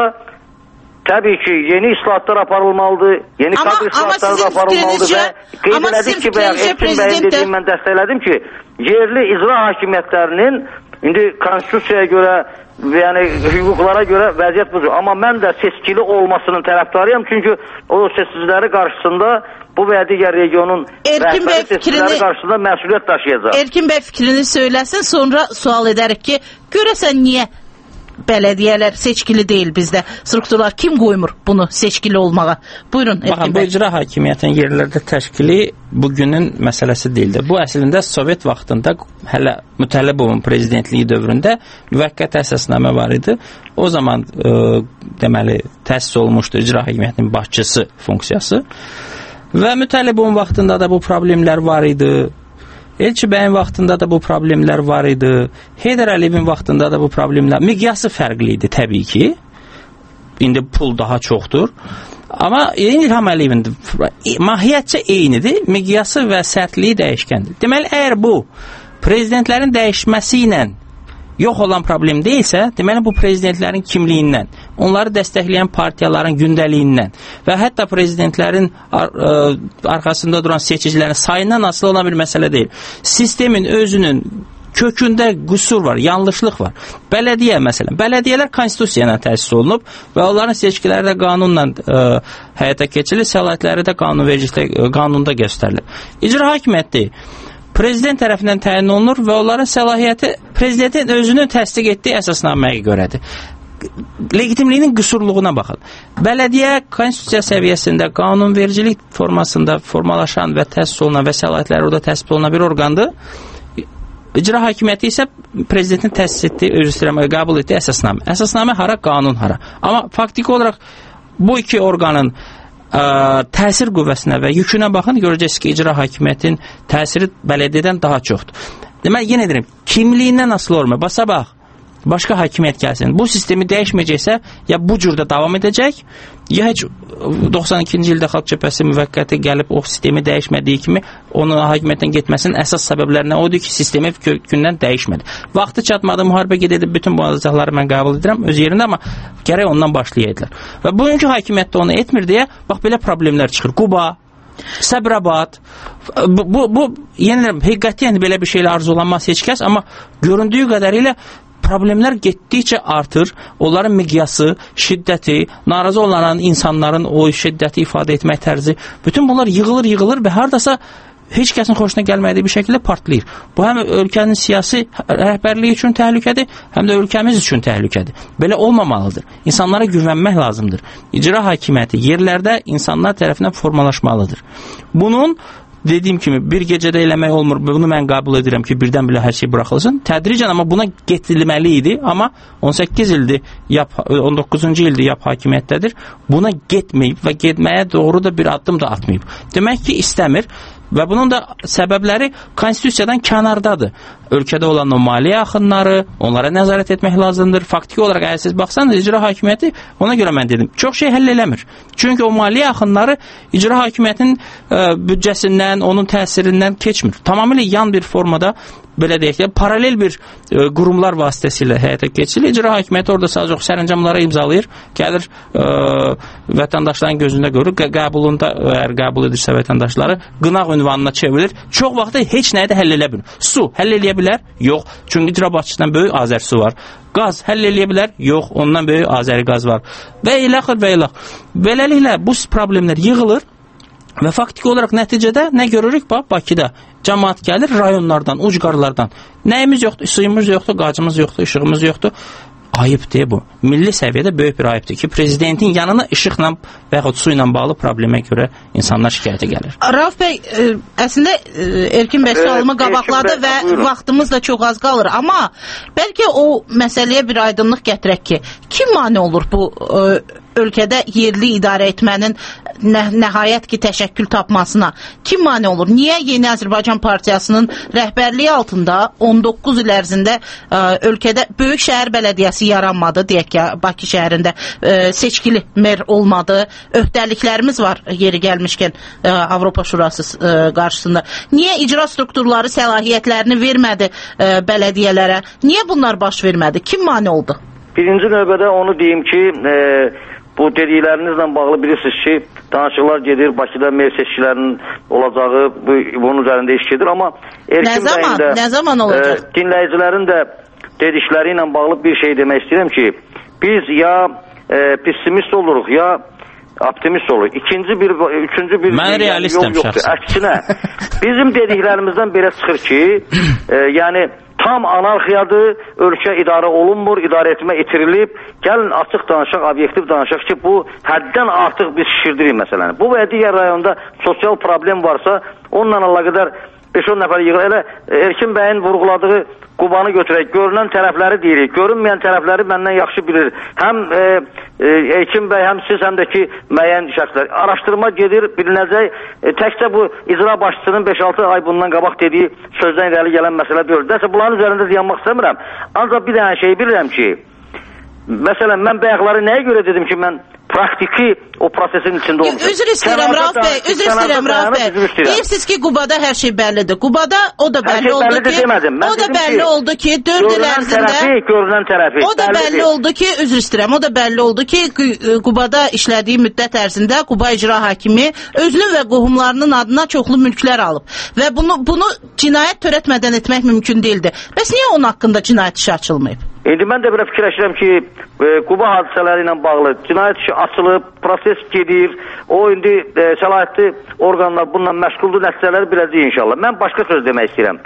təbii ki, yeni islahatlar aparılmalıdır, yeni kadr islahatları da aparılmalıdır və qeyd elədik ki, Elçin bəyin dediyim mən dəstəklədim ki, yerli icra hakimiyyətlərinin indi konstitusiyaya görə, yəni hüquqlara görə vəziyyət budur. Amma mən də seçkili olmasının tərəfdarıyam, çünki o seçiciləri qarşısında bu və digər regionun rəhbəri seçiciləri qarşısında məsuliyyət daşıyacaq. Erkin bəy fikrini söyləsin, sonra sual edərik ki, görəsən niyə bələdiyyələr seçkili deyil bizdə? Strukturlar kim qoymur bunu seçkili olmağa? Buyurun, Erkin bəy. Bu icra hakimiyyətin yerlərdə təşkili bugünün məsələsi deyildir. Bu əslində Sovet vaxtında hələ Mütəllibovun prezidentliyi dövründə müvəqqəti əsasnamə var idi. O zaman deməli təsis olmuşdu icra hakimiyyətinin başçısı funksiyası. Və Mütəllibovun vaxtında da bu problemlər var idi. Elçi bəyin vaxtında da bu problemlər var idi. Heydər Əliyevin vaxtında da bu problemlər. Miqyası fərqli idi təbii ki. İndi pul daha çoxdur. Amma İlham Əliyevin mahiyyətcə eynidir. Miqyası və sərtliyi dəyişkəndir. Deməli, əgər bu prezidentlərin dəyişməsi ilə yox olan problem deyilsə, deməli bu prezidentlərin kimliyindən, onları dəstəkləyən partiyaların gündəliyindən və hətta prezidentlərin arxasında duran seçicilərin sayından asılı olan bir məsələ deyil. Sistemin özünün kökündə qüsur var, yanlışlıq var. Bələdiyyə məsələn, bələdiyyələr konstitusiya ilə təsis olunub və onların seçkiləri də qanunla həyata keçirilir, səlahiyyətləri də qanunda göstərilir. İcra hakimiyyəti prezident tərəfindən təyin olunur və onların səlahiyyəti prezidentin özünün təsdiq etdiyi əsasnaməyə görədir. Legitimliyinin qüsurluğuna baxın. Bələdiyyə konstitusiya səviyyəsində qanunvericilik formasında formalaşan və təsis olunan və səlahiyyətləri orada təsbit olunan bir orqandır. İcra hakimiyyəti isə prezidentin təsis etdiyi, qəbul etdiyi əsasnamə. Əsasnamə hara, qanun hara. Amma faktiki olaraq bu iki orqanın təsir qüvvəsinə və yükünə baxın, görəcəksiniz ki, icra hakimiyyətin təsiri bələdiyyədən daha çoxdur. Deməli, yenə deyirəm, kimliyindən asılı olmur. Basa bax, başqa hakimiyyət gəlsin. Bu sistemi dəyişməyəcəksə, ya bu cürdə davam edəcək, ya heç 92-ci ildə Xalq Cəbhəsi müvəqqəti gəlib o sistemi dəyişmədiyi kimi onun hakimiyyətdən getməsinin əsas səbəblərindən odur ki, sistemi kökündən dəyişmədi. Vaxtı çatmadı, müharibə gedib, bütün bu azizlikləri mən qəbul edirəm öz yerində, amma gərək ondan başlayaydılar. Və bugünkü hakimiyyətdə onu etmir deyə, bax, belə problemlər çıxır. Quba, Səbrabad, bu yenə həqiqətən belə bir şeylə arzulanmaz heç kəs, amma göründüyü qədərilə problemlər getdikcə artır, onların miqyası, şiddəti, narazı olan insanların o şiddəti ifadə etmək tərzi, bütün bunlar yığılır və haradasa heç kəsin xoşuna gəlmədiyi bir şəkildə partlayır. Bu həm ölkənin siyasi rəhbərliyi üçün təhlükədir, həm də ölkəmiz üçün təhlükədir. Belə olmamalıdır. İnsanlara güvənmək lazımdır. İcra hakimiyyəti yerlərdə insanlar tərəfindən formalaşmalıdır. Bunun dediyim kimi bir gecədə eləmək olmur. Bunu mən qəbul edirəm ki, birdən-birə hər şey buraxılsın. Tədricən amma buna getirilməli idi. Amma 18 ildir, 19-cu ildir YAP hakimiyyətdədir. Buna getməyib və getməyə doğru da bir addım da atmayıb. Demək ki, istəmir. Və bunun da səbəbləri konstitusiyadan kənardadır. Ölkədə olan o maliyyə axınları, onlara nəzarət etmək lazımdır. Faktiki olaraq əgər siz baxsanız, icra hakimiyyəti, ona görə mən dedim, çox şey həll eləmir. Çünki o maliyyə axınları icra hakimiyyətinin büdcəsindən, onun təsirindən keçmir. Tamamilə yan bir formada, belə deyək ki, paralel bir qurumlar vasitəsilə həyata keçirilir. İcra hakimiyyəti orada sadəcə çox sərəncamlara imzalayır, gəlir vətəndaşların gözündə görür, qəbulunda, əgər qəbul edirsə vətəndaşları, qınaq ünvanına çevrilir. Çox vaxtı heç nəyi də həll edə bilmir. Su həll eləyə bilər? Yox. Çünki icra başçısından böyük Azərsu var. Qaz həll eləyə bilər? Yox. Ondan böyük Azəri qaz var. Və eləxir və eləx. Beləliklə bu problemlər yığılır və faktiki olaraq nəticədə nə görürük? Bax, Bakıda cəmaat gəlir rayonlardan, ucqarlardan. Nəyimiz yoxdur? Suyumuz yoxdur, qazımız yoxdur, işığımız yoxdur. Ayıbdır bu. Milli səviyyədə böyük bir ayıbdır ki, prezidentin yanına işıqla və yaxud su ilə bağlı problemə görə insanlar şikayətə gəlir. Rauf bəy, əslində Erkin bəy sualımı qabaqladı və vaxtımız da çox az qalır. Amma bəlkə o məsələyə bir aydınlıq gətirək ki, kim mane olur bu ölkədə yerli idarə etmənin nəhayət ki təşəkkül tapmasına? Kim mane olur? Niyə Yeni Azərbaycan Partiyasının rəhbərliyi altında 19 il ərzində ölkədə böyük şəhər bələdiyyəsi yaranmadı, deyək ki, Bakı şəhərində seçkili mer olmadı, öhdəliklərimiz var yeri gəlmişkən Avropa Şurası qarşısında. Niyə icra strukturları səlahiyyətlərini vermədi bələdiyyələrə? Niyə bunlar baş vermədi? Kim mane oldu? Birinci növbədə onu deyim ki, bu dediklərinizlə bağlı bilirsiniz ki, danışıqlar gedir, Bakıda mer seçkilərinin olacağı, bunun üzərində iş gedir, amma nə zaman olacaq? Dinləyicilərin də dedikləri ilə bağlı bir şey demək istəyirəm ki, biz ya pessimist oluruq, ya optimist oluruq. Üçüncü bir mən realistəm şəxsən. Əksinə, bizim dediklərimizdən belə çıxır ki, yəni tam anarxiyadır, ölkə idarə olunmur, idarə etmə itirilib. Gəlin açıq danışaq, obyektiv danışaq ki, bu həddən artıq biz şişirdirik məsələni. Bu və digər rayonda sosial problem varsa, onunla əlaqədar 5-10 nəfər yığılır. Elə Erkin bəyin vurğuladığı Qubanı götürək, görünən tərəfləri deyirik, görünməyən tərəfləri məndən yaxşı bilir. Həm Erkin bəy, həm siz, həm də ki, müəyyən şəxslər. Araşdırma gedir, bilinəcək. Təkcə bu icra başçısının 5-6 ay bundan qabaq dediyi sözdən irəli gələn məsələ deyil. Dəsə, bunların üzərində dayanmaq istəmirəm. Ancaq bir dənə şey bilirəm ki, məsələn, mən bayaqları nəyə görə dedim ki, mən praktiki o prosesin içində olmuşum. Üzr istəyirəm, Rauf bəy, üzr istəyirəm, Rauf bəy. Deyirsiniz ki, Qubada hər şey bəllidir. Qubada o da bəlli oldu ki, o da bəlli oldu ki, 4 il ərzində, görünən tərəfi, o da bəlli oldu ki, üzr istəyirəm, o da bəlli oldu ki, Qubada işlədiyi müddət ərzində Quba icra hakimi özünün və qohumlarının adına çoxlu mülklər alıb. Və bunu cinayət törətmədən etmək mümkün deyildi. Bəs niyə onun haqqında cinayət işi açılmayıb? İndi mən də belə fikirləşirəm ki, Quba hadisələri ilə bağlı cinayət işi açılıb, proses gedir, o indi səlahiyyətli orqanlar bununla məşğuldur, nəticələri biləcək inşallah. Mən başqa söz demək istəyirəm.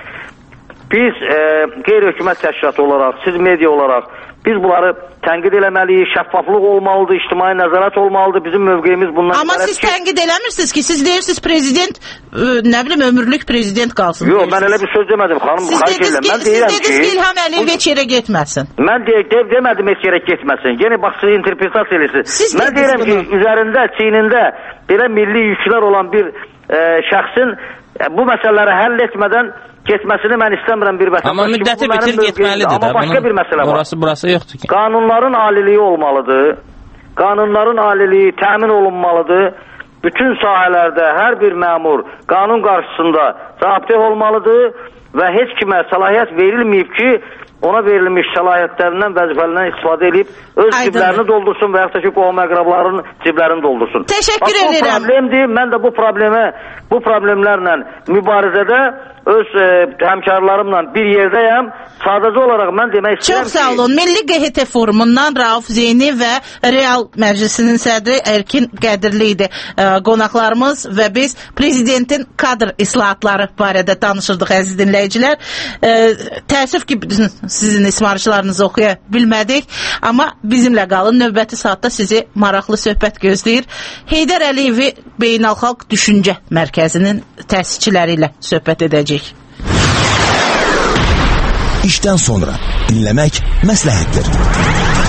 Biz qeyri-hökumət təşkilatı olaraq, siz media olaraq, biz bunları tənqid eləməliyik, şəffaflıq olmalıdır, ictimai nəzarət olmalıdır, bizim mövqeyimiz bundan... Amma siz tənqid eləmirsiniz ki, siz deyirsiniz prezident, nə bilim, ömürlük prezident qalsın. Yox, mən elə bir söz demədim, xanım, xahiş edirəm. Siz dediniz ki, İlham Əliyev heç yerə getməsin. Mən demədim heç yerə getməsin, yeni bax, siz interpretasiya edirsiniz. Mən deyirəm ki, üzərində, çiynində belə milli yüklər olan bir şəxsin bu məsələləri həll etmədən getməsini mən istəmirəm bir vətəndaş. Amma müddəti bitir getməlidir də. Amma başqa bir məsələ var. Burası yoxdur ki. Qanunların aliliyi olmalıdır. Qanunların aliliyi təmin olunmalıdır. Bütün sahələrdə hər bir məmur qanun qarşısında cavabdeh olmalıdır və heç kimə səlahiyyət verilməyib ki, ona verilmiş səlahiyyətlərindən, vəzifələrindən istifadə edib öz ciblərini doldursun və yaxud da ki, qohum əqrablarının ciblərini doldursun. Təşəkkür edirəm. Bu problemdir. Mən də bu problemlərlə mübarizədə öz həmkarlarımla bir yerdəyəm. Sadəcə olaraq mən demək istəyirəm ki... Çox sağ olun. Milli QHT Forumundan Rauf Zeyni və Real Məclisinin sədri Erkin Qədirli idi qonaqlarımız və biz prezidentin kadr islahatları barədə danışırdıq, əziz dinləyicilər. Təəssüf ki, sizin ismarışlarınızı oxuya bilmədik, amma bizimlə qalın. Növbəti saatda sizi maraqlı söhbət gözləyir. Heydər Əliyevi Beynəlxalq Düşüncə Mərkəzinin təsisçiləri ilə söhbət edəcək. İşdən sonra dinləmək məsləhətdir.